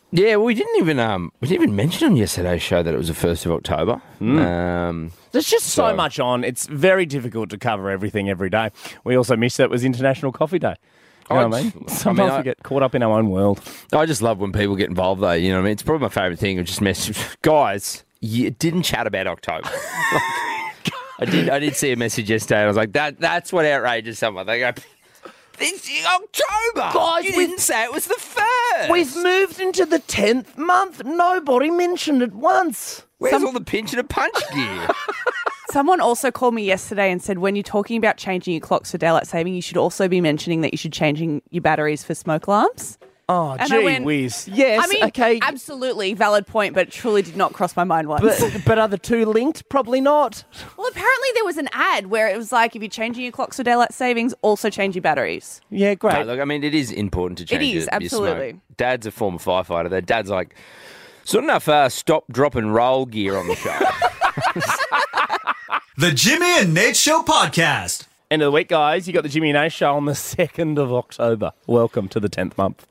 Yeah, well, we didn't even um we didn't even mention on yesterday's show that it was the first of October. Um, There's just so, So- much on. It's very difficult to cover everything every day. We also missed that it was International Coffee Day. You know I what I mean? just- I Sometimes mean, I- we get caught up in our own world. I just love when people get involved, though. You know what I mean? It's probably my favourite thing of just message guys. You didn't chat about October. I did. I did see a message yesterday. And I was like, that that's what outrages someone. They go, this is October, Guys, You we- didn't say it was the first. We've moved into the tenth month. Nobody mentioned it once. Where's Some- all the pinch and a punch gear? Someone also called me yesterday and said when you're talking about changing your clocks for daylight saving, you should also be mentioning that you should changing your batteries for smoke alarms. Oh, And I gee went, whiz. Yes, I mean, okay. absolutely valid point, but it truly did not cross my mind once. But, but are the two linked? Probably not. well, apparently there was an ad where it was like, if you're changing your clocks for daylight savings, also change your batteries. Yeah, great. No, look, I mean, it is important to change is, your, your absolutely. smoke. Dad's a former firefighter. Their dad's like, it's not enough uh, stop, drop, and roll gear on the show. The Jimmy and Nate Show podcast. End of the week, guys. You got the Jimmy and A show on the second of October. Welcome to the tenth month.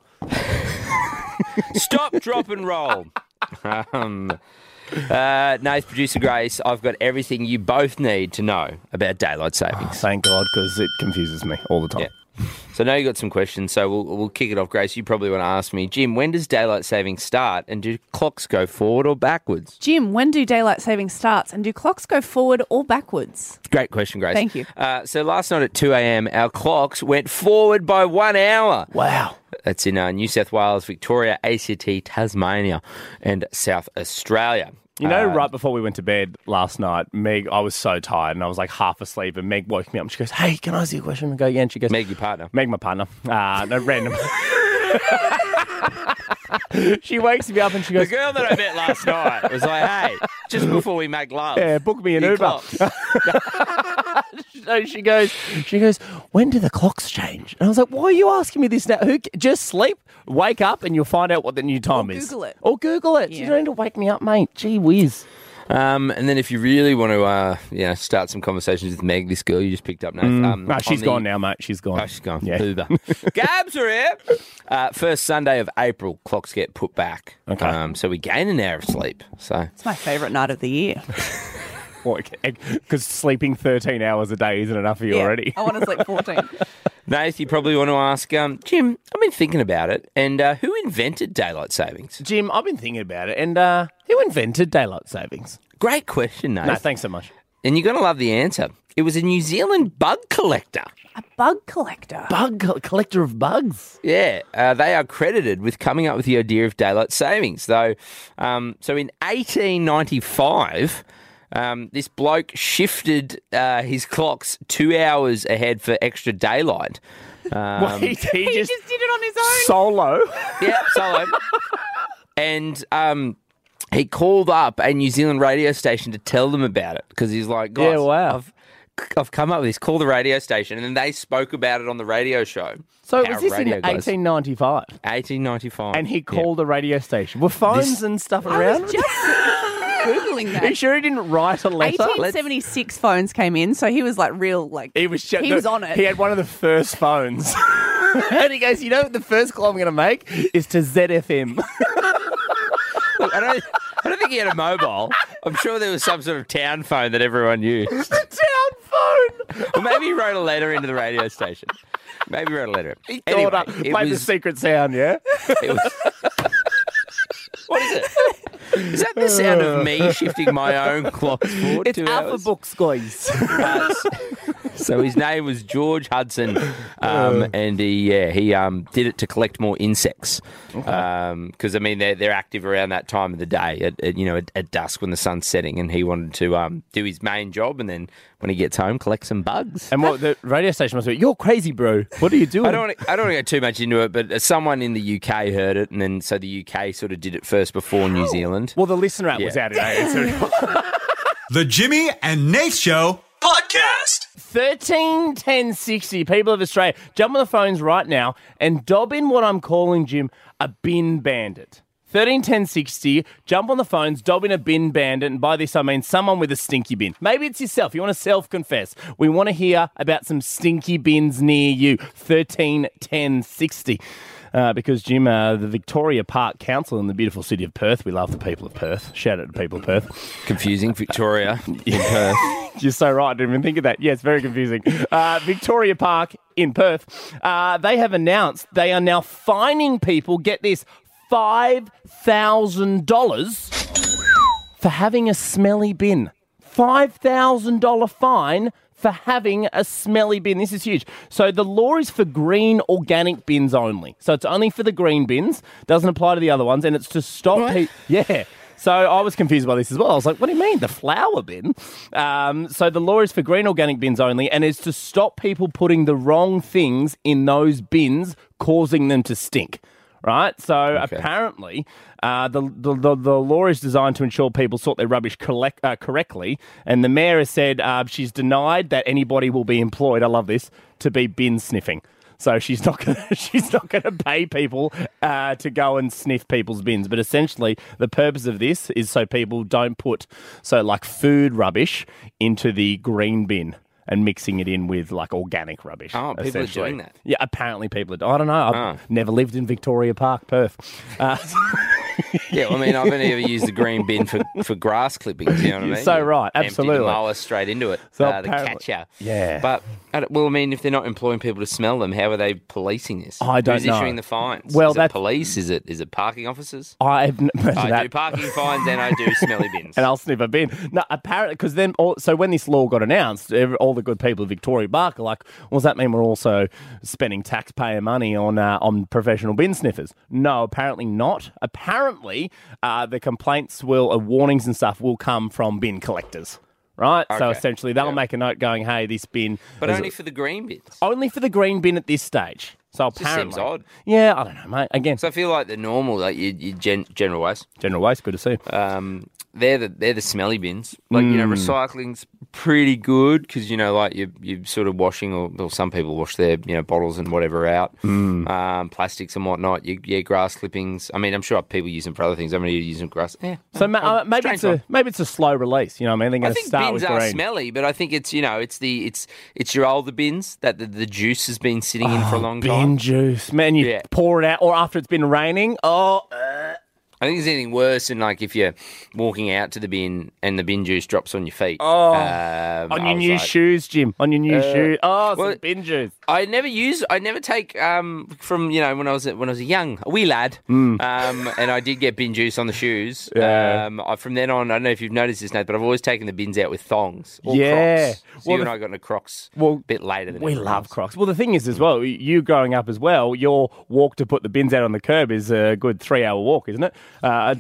Stop, drop, and roll. Um, uh, Nath, producer Grace, I've got everything you both need to know about daylight savings. Thank God, because it confuses me all the time. Yeah. So I know you got some questions, so we'll we'll kick it off. Grace, you probably want to ask me, Jim, when does daylight saving start, and do clocks go forward or backwards? Jim, when do daylight savings starts and do clocks go forward or backwards? Great question, Grace. Thank you. Uh, so last night at two a.m., our clocks went forward by one hour. Wow. That's in uh, New South Wales, Victoria, A C T, Tasmania, and South Australia. You know, Uh, right before we went to bed last night, Meg, I was so tired and I was like half asleep, and Meg woke me up and she goes, "Hey, can I ask you a question?" I go, "Yeah." And she goes, Meg, your partner. Meg, my partner. Uh, no, random. She wakes me up and she The goes, girl that I met last night was like, hey, just before we make love. "Yeah, book me an your Uber." clocks. So she goes, she goes, "When do the clocks change?" And I was like, "Why are you asking me this now? Who? Just sleep, wake up, and you'll find out what the new time Or is." Google it. Or Google it. You Yeah. don't need to wake me up, mate. Gee whiz. Um, and then if you really want to, uh, you know, start some conversations with Meg, this girl you just picked up, Nath. Um, No, she's on the- gone now, mate. She's gone. Oh, she's gone. Yeah. Uber. Gabs are here. Uh, first Sunday of April, clocks get put back. Okay. Um, so we gain an hour of sleep. So It's my favourite night of the year. Because sleeping thirteen hours a day isn't enough for you Yeah, already. I want to sleep fourteen. Nath, you probably want to ask, um, Jim, I've been thinking about it, and uh, who invented daylight savings? Jim, I've been thinking about it, and uh, who invented daylight savings? Great question, Nath. No, thanks so much. And you're going to love the answer. It was a New Zealand bug collector. A bug collector. Bug co- collector of bugs. Yeah, uh, they are credited with coming up with the idea of daylight savings. Though, um, so in eighteen ninety-five, um, this bloke shifted uh, his clocks two hours ahead for extra daylight. Um, Well, he, he He just just did it on his own. solo. yeah, solo. And um, he called up a New Zealand radio station to tell them about it because he's like, guys, Yeah, wow. I've, I've come up with this. Call the radio station. And then they spoke about it on the radio show. So Power was this radio in guys. eighteen ninety-five? eighteen ninety-five. And he Yeah. called a radio station. Were phones This- and stuff I around? was just Googling Are you that. sure he didn't write a letter? eighteen seventy-six phones came in, so he was like real, like, He was, ju- He was on it. He had one of the first phones. And he goes, "You know what the first call I'm going to make is to Z F M." Look, I don't, I don't think he had a mobile. I'm sure there was some sort of town phone that everyone used. Town phone. Or maybe he wrote a letter into the radio station. Maybe he wrote a letter. He Anyway, called up, it played the was- secret sound, yeah? it was- What is it? Is that the sound of me shifting my own clocks forward It's two Alpha hours? Books, guys. Uh, so his name was George Hudson, um, and he yeah he um, did it to collect more insects because I mean they're they're active around that time of the day at, at you know at, at dusk when the sun's setting, and he wanted to um, do his main job, and then when he gets home collect some bugs. And what the radio station must be, "You're crazy, bro. What are you doing?" I don't want to, I don't want to go too much into it, but uh, someone in the U K heard it, and then so the U K sort of did it first before New Zealand. Well, the listener app Yeah. was out today. The Jimmy and Nate Show podcast. thirteen ten sixty, people of Australia, jump on the phones right now and dob in what I'm calling, Jim, a bin bandit. thirteen ten sixty, jump on the phones, dob in a bin bandit, and by this I mean someone with a stinky bin. Maybe it's yourself. You want to self-confess. We want to hear about some stinky bins near you. thirteen ten sixty. uh, because, Jim, uh, the Victoria Park Council in the beautiful city of Perth, we love the people of Perth. Shout out to the people of Perth. Confusing, Victoria in Perth. You're so right. I didn't even think of that. Yeah, it's very confusing. Uh, Victoria Park in Perth, uh, they have announced they are now fining people, get this, five thousand dollars for having a smelly bin. five thousand dollars fine for having a smelly bin. This is huge. So the law is for green organic bins only. So it's only for the green bins. Doesn't apply to the other ones. And it's to stop people. Yeah. So I was confused by this as well. I was like, what do you mean, the flower bin? Um, so the law is for green organic bins only and is to stop people putting the wrong things in those bins, causing them to stink. Right? So okay. apparently uh, the, the, the, the law is designed to ensure people sort their rubbish collect, uh, correctly. And the mayor has said uh, she's denied that anybody will be employed, I love this, to be bin sniffing. So she's not gonna, she's not going to pay people uh, to go and sniff people's bins. But essentially, the purpose of this is so people don't put, so like food rubbish into the green bin and mixing it in with like organic rubbish. Oh, people are doing that? Yeah, apparently people are. I don't know. I've oh. never lived in Victoria Park, Perth. Uh, yeah, well, I mean, I've only ever used the green bin for, for grass clippings, you know what I mean? You're so right, absolutely. Empty the mower straight into it, so uh, the catcher. Yeah. But, well, I mean, if they're not employing people to smell them, how are they policing this? I don't Who's know. Who's issuing the fines? Well, is it police? Is it is it parking officers? I've n- I that. do parking fines and I do smelly bins. And I'll sniff a bin. No, apparently, because then, all, so when this law got announced, every, all the good people of Victoria Park are like, well, does that mean we're also spending taxpayer money on uh, on professional bin sniffers? No, apparently not. Apparently, uh, the complaints will, uh, warnings and stuff will come from bin collectors. Right? Okay. So essentially, they'll yeah. make a note going, hey, this bin... But only for the green bins? Only for the green bin at this stage. So apparently... Just seems odd. Yeah, I don't know, mate. Again... So I feel like the normal, like your, your gen, general waste... General waste, good to see. Um, they're the they're the smelly bins. Like, mm. you know, recycling's pretty good because, you know, like you you sort of washing, or well, some people wash their, you know, bottles and whatever out, mm. um, plastics and whatnot. You, yeah, grass clippings. I mean, I'm sure people use them for other things. I'm going to use them for grass. Yeah. So ma- uh, maybe it's a maybe it's a slow release. You know what I mean? They're I think start bins with are green. smelly, but I think it's you know it's the it's it's your older bins that the, the juice has been sitting oh, in for a long bin time. Bin juice, man. You yeah. pour it out, or after it's been raining. Oh. Uh. I think there's anything worse than like if you're walking out to the bin and the bin juice drops on your feet. Oh, um, on your new like, shoes, Jim. On your new uh, shoes. Oh, well, some bin juice. I never use. I never take um, from you know when I was when I was a young a wee lad, mm. um, and I did get bin juice on the shoes. Yeah. Um, I, from then on, I don't know if you've noticed this, Nate, but I've always taken the bins out with thongs. Or yeah. Crocs. So well, you the, and I got into Crocs well, a bit later than we love else. Crocs. Well, the thing is as well, you growing up as well, your walk to put the bins out on the curb is a good three-hour walk, isn't it? Uh,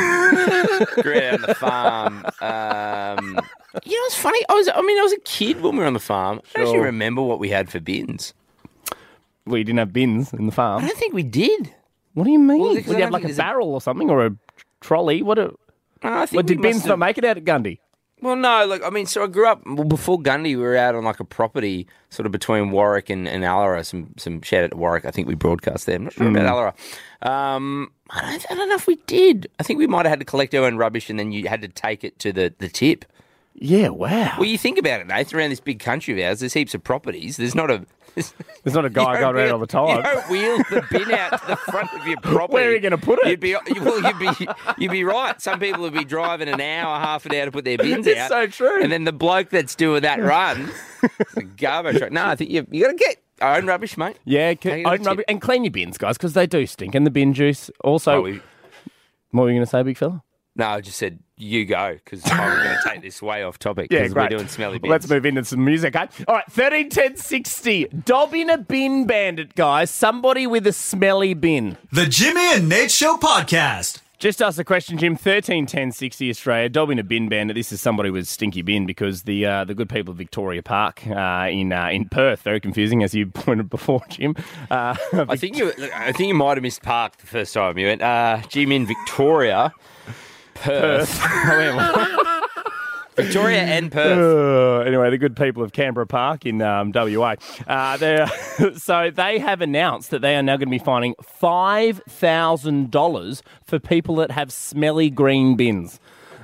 Great on the farm. Um, you know, it's funny. I was, I mean, I was a kid when we were on the farm. I don't Sure. actually remember what we had for bins. Well, you didn't have bins in the farm. I don't think we did. What do you mean? Well, Would you have like a barrel a... or something, or a trolley? What? A... Uh, I think what did we bins must not have... make it out at Gundy? Well, no, like I mean, so I grew up well, before Gundy. We were out on like a property, sort of between Warwick and, and Allara. Some some shout out to Warwick. I think we broadcast there. I'm not sure Mm. about Allara. Um, I don't, I don't know if we did. I think we might have had to collect our own rubbish, and then you had to take it to the, the tip. Yeah, wow. Well, you think about it, Nathan. Around this big country of ours, there's heaps of properties. There's not a there's, there's not a guy going around all the time. You don't wheel the bin out to the front of your property. Where are you going to put it? You'd be well. You'd be you'd be right. Some people would be driving an hour, half an hour to put their bins it's out. So true. And then the bloke that's doing that run, the garbage truck. No, I think you you got to get own rubbish, mate. Yeah, c- own rubbish and clean your bins, guys, because they do stink. And the bin juice also. Oh, we, what were you going to say, big fella? No, I just said you go because I'm going to take this way off topic Yeah, because great. we're doing smelly bins. Well, let's move into some music, okay? All right, thirteen ten sixty. Dob in a bin bandit, guys. Somebody with a smelly bin. The Jimmy and Nate Show podcast. Just ask the question, Jim. thirteen ten sixty Australia. Dob in a bin bandit. This is somebody with stinky bin because the uh, the good people of Victoria Park uh, in uh, in Perth. Very confusing, as you pointed before, Jim. Uh, I think you I think you might have missed Park the first time you went. Uh, Jim in Victoria. Perth. Perth. Victoria and Perth. Uh, anyway, the good people of Canberra Park in um, W A. Uh, they're- so they have announced that they are now going to be fining five thousand dollars for people that have smelly green bins.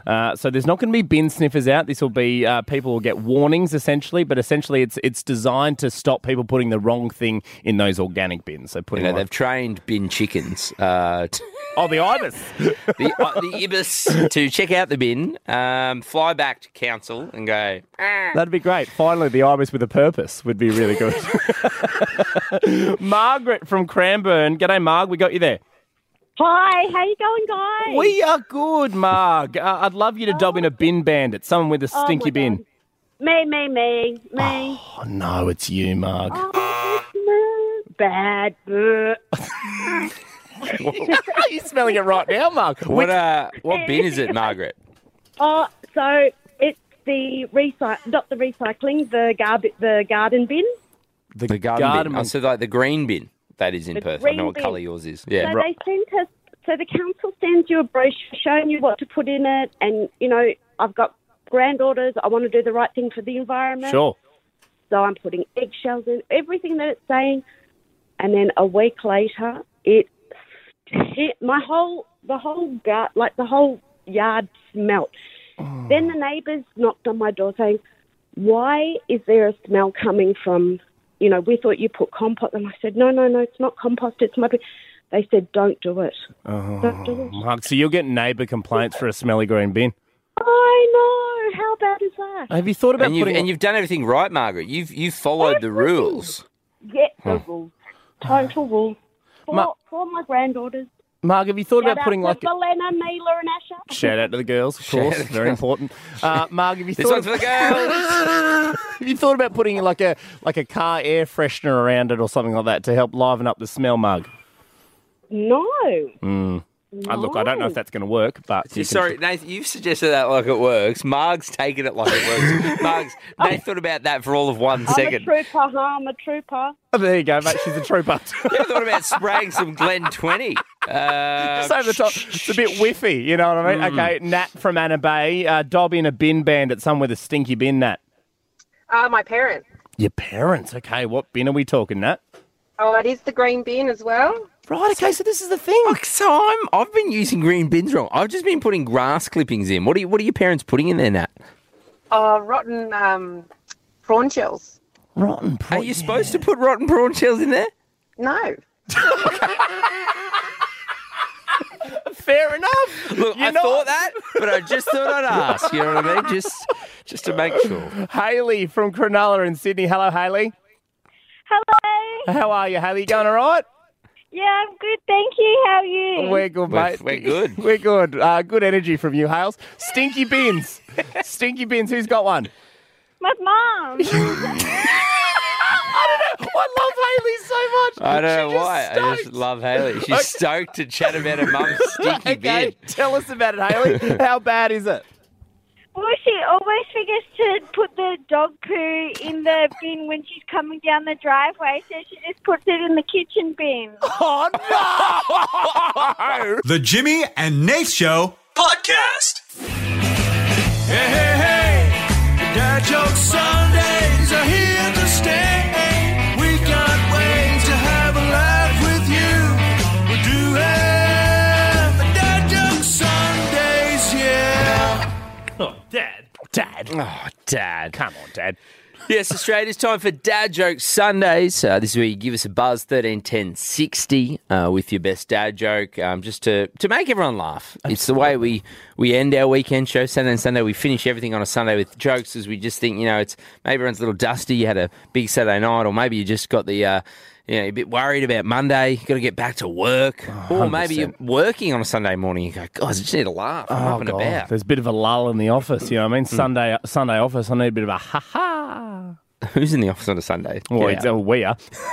Uh, so there's not going to be bin sniffers out. This will be uh, people will get warnings essentially, but essentially it's it's designed to stop people putting the wrong thing in those organic bins. So You putting know, like- they've trained bin chickens. Uh, to oh the ibis. the, uh, the ibis to check out the bin, um, fly back to council and go, "Ah." That'd be great. Finally, the ibis with a purpose would be really good. Margaret from Cranbourne. G'day, Marg. We got you there. Hi, how you going, guys? We are good, Marg. Uh, I'd love you to dob in a bin bandit, someone with a Oh, stinky my bin. God. Me, me, me, me. Oh, no, it's you, Marg. Oh, it's bad. Bleh. Are you smelling it right now, Marg? What uh, what bin is it, Margaret? Oh, so it's the recyc, not the recycling, the gar- the garden bin. The, The garden, garden bin. Oh, so like the green bin that is in The Perth. I green know what bin. colour yours is. Yeah. So they sent us. So the council sends you a brochure showing you what to put in it, and you know I've got granddaughters. I want to do the right thing for the environment. Sure. So I'm putting eggshells in, everything that it's saying, and then a week later, it, it my whole the whole gut, like the whole yard smelt. Oh. Then the neighbours knocked on my door saying, "Why is there a smell coming from? You know, we thought you put compost." And I said, "No, no, no, it's not compost. It's my." They said, "Don't do it. Oh, Don't do it." Marg, so you're getting neighbour complaints for a smelly green bin. I know. How bad is that? Have you thought about and you've, putting? and you've done everything right, Margaret. You've you've followed the rules. Get the rules. Total rules. For, Ma- for my granddaughters. Marg, have you thought Shout about out putting to like? A, Valena, Mila, and Asher. shout out to the girls, of Shout course, out to the very girls. important. Uh, Marg, have you This thought? one's for the girls. Have you thought about putting like a like a car air freshener around it or something like that to help liven up the smell, Marg? No. Mm. Uh, look, I don't know if that's going to work, but you can- Sorry, Nath, you've suggested that like it works. Marg's taken it like it works. Marg's, Nath thought about that for all of one I'm second. a trooper, huh? I'm a trooper. Oh, there you go, mate. She's a trooper. You ever thought about spraying some Glen twenty? Uh, Just over the top. It's a bit whiffy, you know what I mean? Mm. Okay, Nat from Anna Bay. Uh, dob in a bin bandit, some with a stinky bin, Nat. Uh, my parents. Your parents. Okay, what bin are we talking, Nat? Oh, it is the green bin as well. Right, okay, so this is the thing. So I'm, I've been using green bins wrong. I've just been putting grass clippings in. What are you, what are your parents putting in there, Nat? Oh, rotten um, prawn shells. Rotten prawn. Are you supposed to put rotten prawn shells in there? No. Fair enough. Look, You're I not- thought that, but I just thought I'd ask. You know what I mean? Just, just to make sure. Haley from Cronulla in Sydney. Hello, Haley. Hello. How are you, Haley? You going all right? Yeah, I'm good, thank you. How are you? We're good, We're- mate. we're good. We're good. Uh, good energy from you, Hales. Stinky bins. Stinky bins. Who's got one? My mum. I don't know. I love Haley so much. I don't know She's just why. I just stoked. love Haley. She's Okay. stoked to chat about her mum's stinky Okay, bin. tell us about it, Haley. How bad is it? Well, she always forgets to put the dog poo in the bin when she's coming down the driveway, so she just puts it in the kitchen bin. Oh, no! The Jimmy and Nate Show Podcast. Hey, hey, hey. Dad Joke Sundays are here to stay. We got ways to have a laugh with you. We do have a Dad Joke Sundays, yeah. Oh, Dad. Dad. Oh, Dad. Come on, Dad. Yes, Australia, it's time for Dad Joke Sundays. Uh, this is where you give us a buzz, thirteen ten sixty, uh, with your best dad joke, um, just to, to make everyone laugh. It's the way we, we end our weekend show, Saturday and Sunday. We finish everything on a Sunday with jokes, as we just think, you know, it's maybe everyone's a little dusty. You had a big Saturday night, or maybe you just got the, uh, you know, a bit worried about Monday. You've got to get back to work. Or maybe you're working on a Sunday morning. You go, God, I just need to laugh. I'm Oh, up and God. about. There's a bit of a lull in the office, you know what I mean? Sunday Sunday office, I need a bit of a ha-ha. Who's in the office on a Sunday? Well, Get it's, out. uh, we are.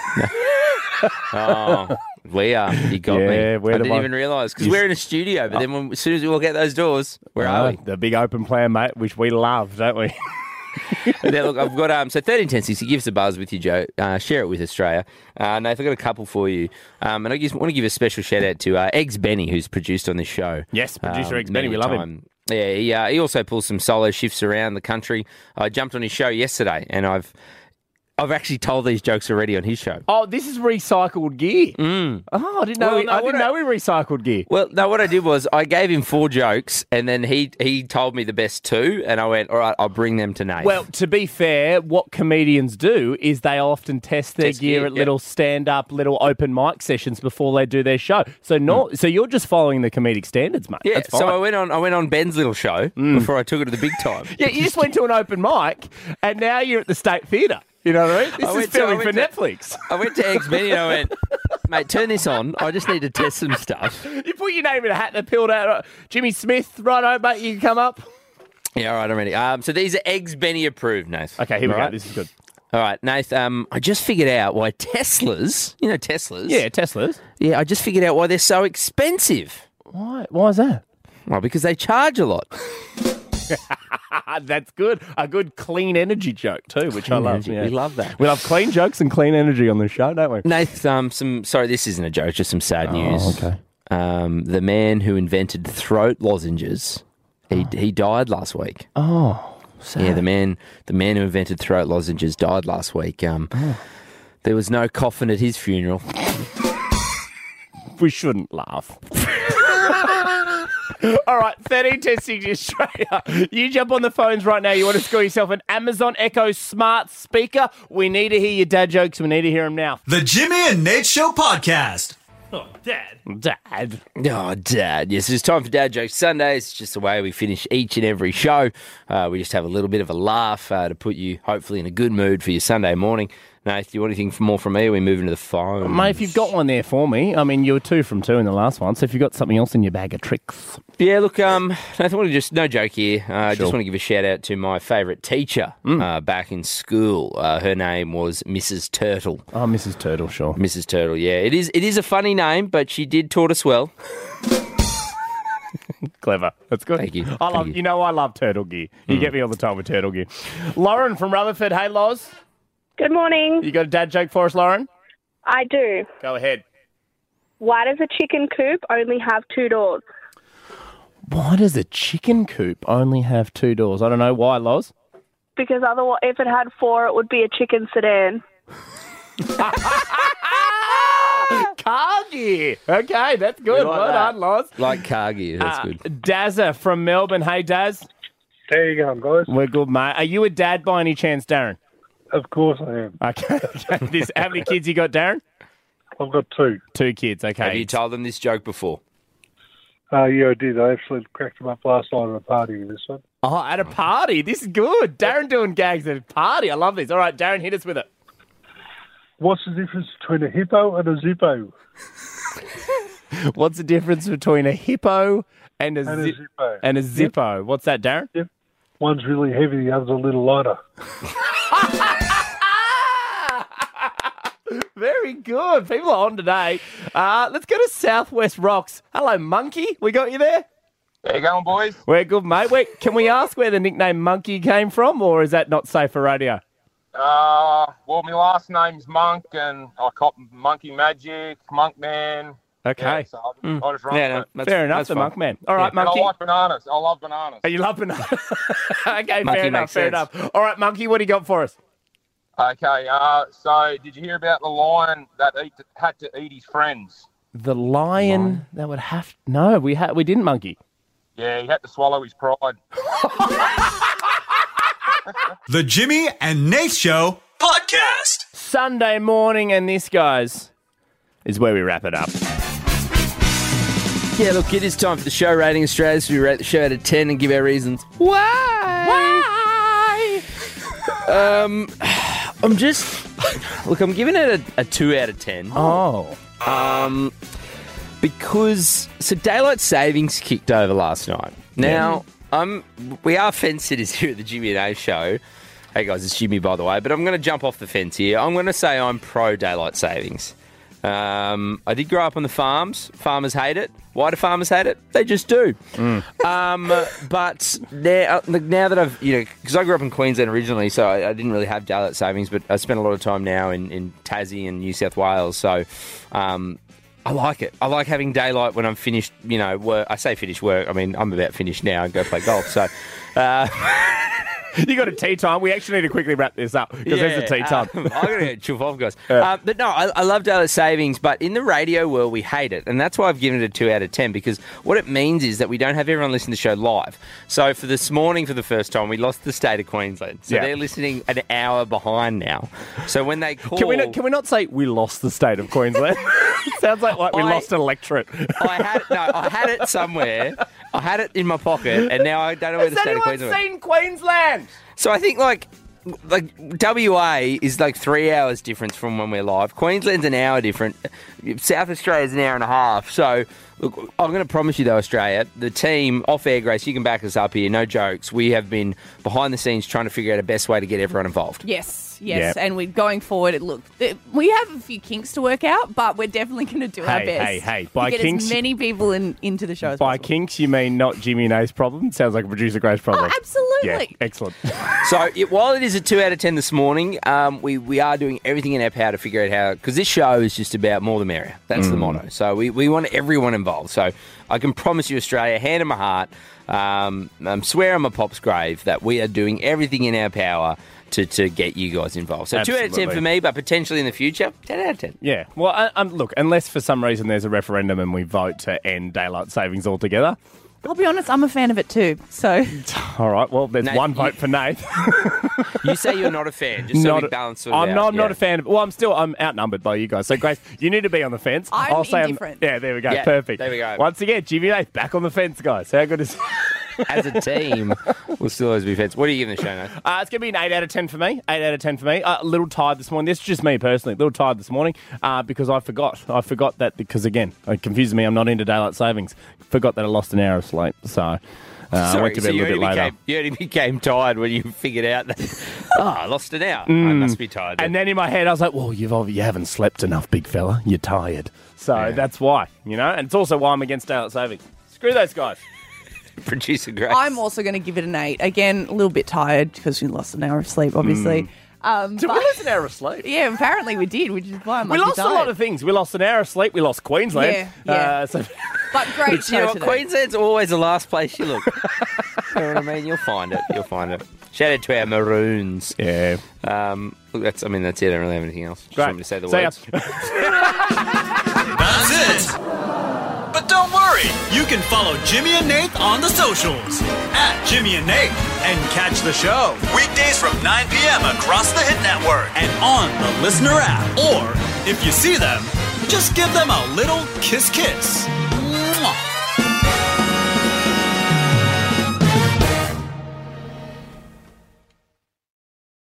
Oh, we are. You got Yeah, me. we're I the didn't one- even realise because You- we're in a studio. But then when, as soon as we walk out those doors, where are we? The big open plan, mate, which we love, don't we? Now, look, I've got um. So thirteen ten sixty. Give us a buzz with your joke. Uh, share it with Australia. Uh, Nath, I've got a couple for you. Um, and I just want to give a special shout out to uh, Eggs Benny, who's produced on this show. Yes, producer Um, Eggs Benny, many we love him. time. Yeah, he, uh, he also pulls some solo shifts around the country. I jumped on his show yesterday, and I've I've actually told these jokes already on his show. Oh, this is recycled gear. Mm. Oh, I didn't know. Well, we, no, I what didn't I- know we recycled gear. Well, no, what I did was I gave him four jokes, and then he he told me the best two, and I went, all right, I'll bring them to Nate. Well, to be fair, what comedians do is they often test their Test gear gear, at yeah. little stand-up, little open mic sessions before they do their show. So no, so you're just following the comedic standards, mate. yeah, That's fine. so I went on I went on Ben's little show before I took it to the big time. yeah, you just went to an open mic, and now you're at the State Theatre. You know what I mean? This I is went to- filming I for went to- Netflix. I went to Eggs Benny and I went, mate, turn this on. I just need to test some stuff. You put your name in a hat and a peeled out. Jimmy Smith, right, mate, you can come up. Yeah, all right, I'm ready. Um, so these are Eggs Benny approved, Nath. Okay, here we All go. right? This is good. All right, Nath, um, I just figured out why Teslas, you know Teslas? Yeah, Teslas. Yeah, I just figured out why they're so expensive. Why? Why is that? Well, because they charge a lot. That's good. A good clean energy joke too, which I Clean love. energy. Yeah. We love that. We love clean jokes and clean energy on the show, don't we? Nath, um, some sorry, this isn't a joke, just some sad news. Oh, okay. Um, the man who invented throat lozenges, he he died last week. Oh, sad. Yeah, the man the man who invented throat lozenges died last week. Um, there was no coffin at his funeral. We shouldn't laugh. All right, thirteen ten sixty Australia. You jump on the phones right now. You want to score yourself an Amazon Echo smart speaker. We need to hear your dad jokes. We need to hear them now. The Jimmy and Nate Show podcast. Oh, Dad. Dad. Oh, Dad. Yes, it's time for Dad Jokes Sundays. It's just the way we finish each and every show. Uh, we just have a little bit of a laugh uh, to put you, hopefully, in a good mood for your Sunday morning. Nath, do you want anything more from me? Or are we moving to the phone? Mate, if you've got one there for me, I mean, you were two from two in the last one, so if you've got something else in your bag of tricks. Yeah, look, um, Nath, I want to just, no joke here. Uh, I Sure. just want to give a shout out to my favourite teacher uh, back in school. Uh, her name was Missus Turtle. Oh, Missus Turtle, sure. Missus Turtle, yeah. It is It is a funny name, but she did taught us well. Clever. That's good. Thank you. I love, Thank you. you. know, I love turtle gear. You Mm. get me all the time with turtle gear. Lauren from Rutherford. Hey, Loz. Good morning. You got a dad joke for us, Lauren? I do. Go ahead. Why does a chicken coop only have two doors? Why does a chicken coop only have two doors? I don't know. Why, Loz? Because otherwise, if it had four, it would be a chicken sedan. Car gear. Okay, that's good. like Well that. done, Loz. Like car gear, that's Uh, good. Dazza from Melbourne. Hey, Daz. How you going, guys? We're good, mate. Are you a dad by any chance, Darren? Of course I am. Okay. okay. This, how many kids you got, Darren? I've got two. Two kids, okay. Have you told them this joke before? Uh, yeah, I did. I actually cracked them up last night at a party with this one. Oh, at a party. This is good. Darren doing gags at a party. I love this. All right, Darren, hit us with it. What's the difference between a hippo and a zippo? What's the difference between a hippo and a, And a zip- zippo. and a zippo? What's that, Darren? Yep. One's really heavy, the other's a little lighter. Very good. People are on today. Uh, let's go to Southwest Rocks. Hello, Monkey. We got you there? How you going, boys? We're good, mate. Wait, can we ask where the nickname Monkey came from, or is that not safe for radio? Uh, well, my last name's Monk, and I cop Monkey Magic, Monkman. Okay. Yeah, so I, Mm. I just run Yeah, with no, it. fair enough, the Monk Man. All right, And I Monkey. like bananas. I love bananas. Oh, you love bananas. okay, Monkey fair enough, makes fair sense. enough. All right, Monkey, what do you got for us? Okay, uh, so did you hear about the lion that eat, had to eat his friends? The lion that would have... No, we ha- we didn't, Monkey. Yeah, he had to swallow his pride. The Jimmy and Nate Show podcast. Sunday morning, and this, guys, is where we wrap it up. Yeah, look, it is time for the show rating Australia. So we rate the show out of ten and give our reasons. Why? Why? Um, I'm just... Look, I'm giving it a, a two out of ten. Oh. Um, because... So daylight savings kicked over last night. Now, I'm, we are fence sitters here at the Jimmy and A show. Hey, guys, it's Jimmy, by the way. But I'm going to jump off the fence here. I'm going to say I'm pro daylight savings. Um, I did grow up on the farms. Farmers hate it. Why do farmers hate it? They just do. Um, but now, now that I've, you know, because I grew up in Queensland originally, so I, I didn't really have daylight savings, but I spend a lot of time now in, in Tassie and New South Wales, so um, I like it. I like having daylight when I'm finished, you know, work. I say finished work. I mean, I'm about finished now and go play golf, so... Uh, You got a tea time. We actually need to quickly wrap this up because there's a tea time. Um, I'm going to chuff off, guys. Uh, but no, I, I love daylight savings, but in the radio world, we hate it. And that's why I've given it a two out of ten, because what it means is that we don't have everyone listen to the show live. So for this morning, for the first time, we lost the state of Queensland. So Yeah. they're listening an hour behind now. So when they call... Can we not, can we not say we lost the state of Queensland? Sounds like, like we I- lost an electorate. I had no, I had it somewhere. I had it in my pocket, and now I don't know where the Has state of anyone Queensland went. seen Queensland? So I think like like W A is like three hours difference from when we're live. Queensland's an hour different. South Australia's an hour and a half. So look, I'm going to promise you though, Australia, the team off air, Grace, you can back us up here. No jokes. We have been behind the scenes trying to figure out a best way to get everyone involved. Yes, yes. Yep. And we're going forward. Look, th- we have a few kinks to work out, but we're definitely going to do our Hey, best. hey, hey, by to get kinks- as many people in, into the show as By possible. kinks, you mean not Jimmy and Ace problem? Sounds like a producer Grace problem. Oh, absolutely. Yeah, excellent. So it, while it is a two out of ten this morning, um, we, we are doing everything in our power to figure out how, because this show is just about more the merrier. That's the Mm. motto. So we, we want everyone involved. So I can promise you, Australia, hand on my heart, um, I swear on my pop's grave, that we are doing everything in our power to, to get you guys involved. So two out of ten Absolutely. for me, but potentially in the future, ten out of ten. Yeah. Well, I, um, look, unless for some reason there's a referendum and we vote to end daylight savings altogether. I'll be honest, I'm a fan of it too. So All right. Well, there's Nate, one you- vote for Nate. You say you're not a fan, just so Not we a- balance sort of I'm, out. not, I'm not Yeah. a fan of. Well, I'm still I'm outnumbered by you guys. So, Grace, you need to be on the fence. I'm I'll say indifferent. yeah, there we go. Yeah, Perfect. there we go. Once again, Jimmy and Ace back on the fence, guys. How good is? As a team, we'll still always be fans. What are you giving the show, Nate? Uh, it's going to be an eight out of ten for me. eight out of ten for me. Uh, a little tired this morning. This is just me personally. A little tired this morning uh, because I forgot. I forgot that because, again, it confused me. I'm not into daylight savings. Forgot that I lost an hour of sleep. So uh, I Sorry, went to so bed a you little bit only later. became, you only became tired when you figured out that, oh, I lost an hour. I must be tired. And then in my head, I was like, well, you've, ob- you haven't slept enough, big fella. You're tired. So Yeah. that's why, you know? And it's also why I'm against daylight savings. Screw those guys. Producer Grace. I'm also going to give it an eight. Again, a little bit tired because we lost an hour of sleep, obviously. Mm. Um, Did we but- lose an hour of sleep? Yeah, apparently we did, which is why I'm We lost a lot of things. We lost an hour of sleep. We lost Queensland. Yeah, yeah. Uh, so But great But you know show what? today. Queensland's always the last place you look. You know what I mean? You'll find it. You'll find it. Shout out to our Maroons. Yeah. Um, look, that's. I mean, that's it. I don't really have anything else. Just Great. want me to say the See ya. words. That's it. But don't worry, you can follow Jimmy and Nate on the socials at Jimmy and Nate and catch the show weekdays from nine p.m. across the Hit Network and on the Listener app. Or if you see them, just give them a little kiss kiss.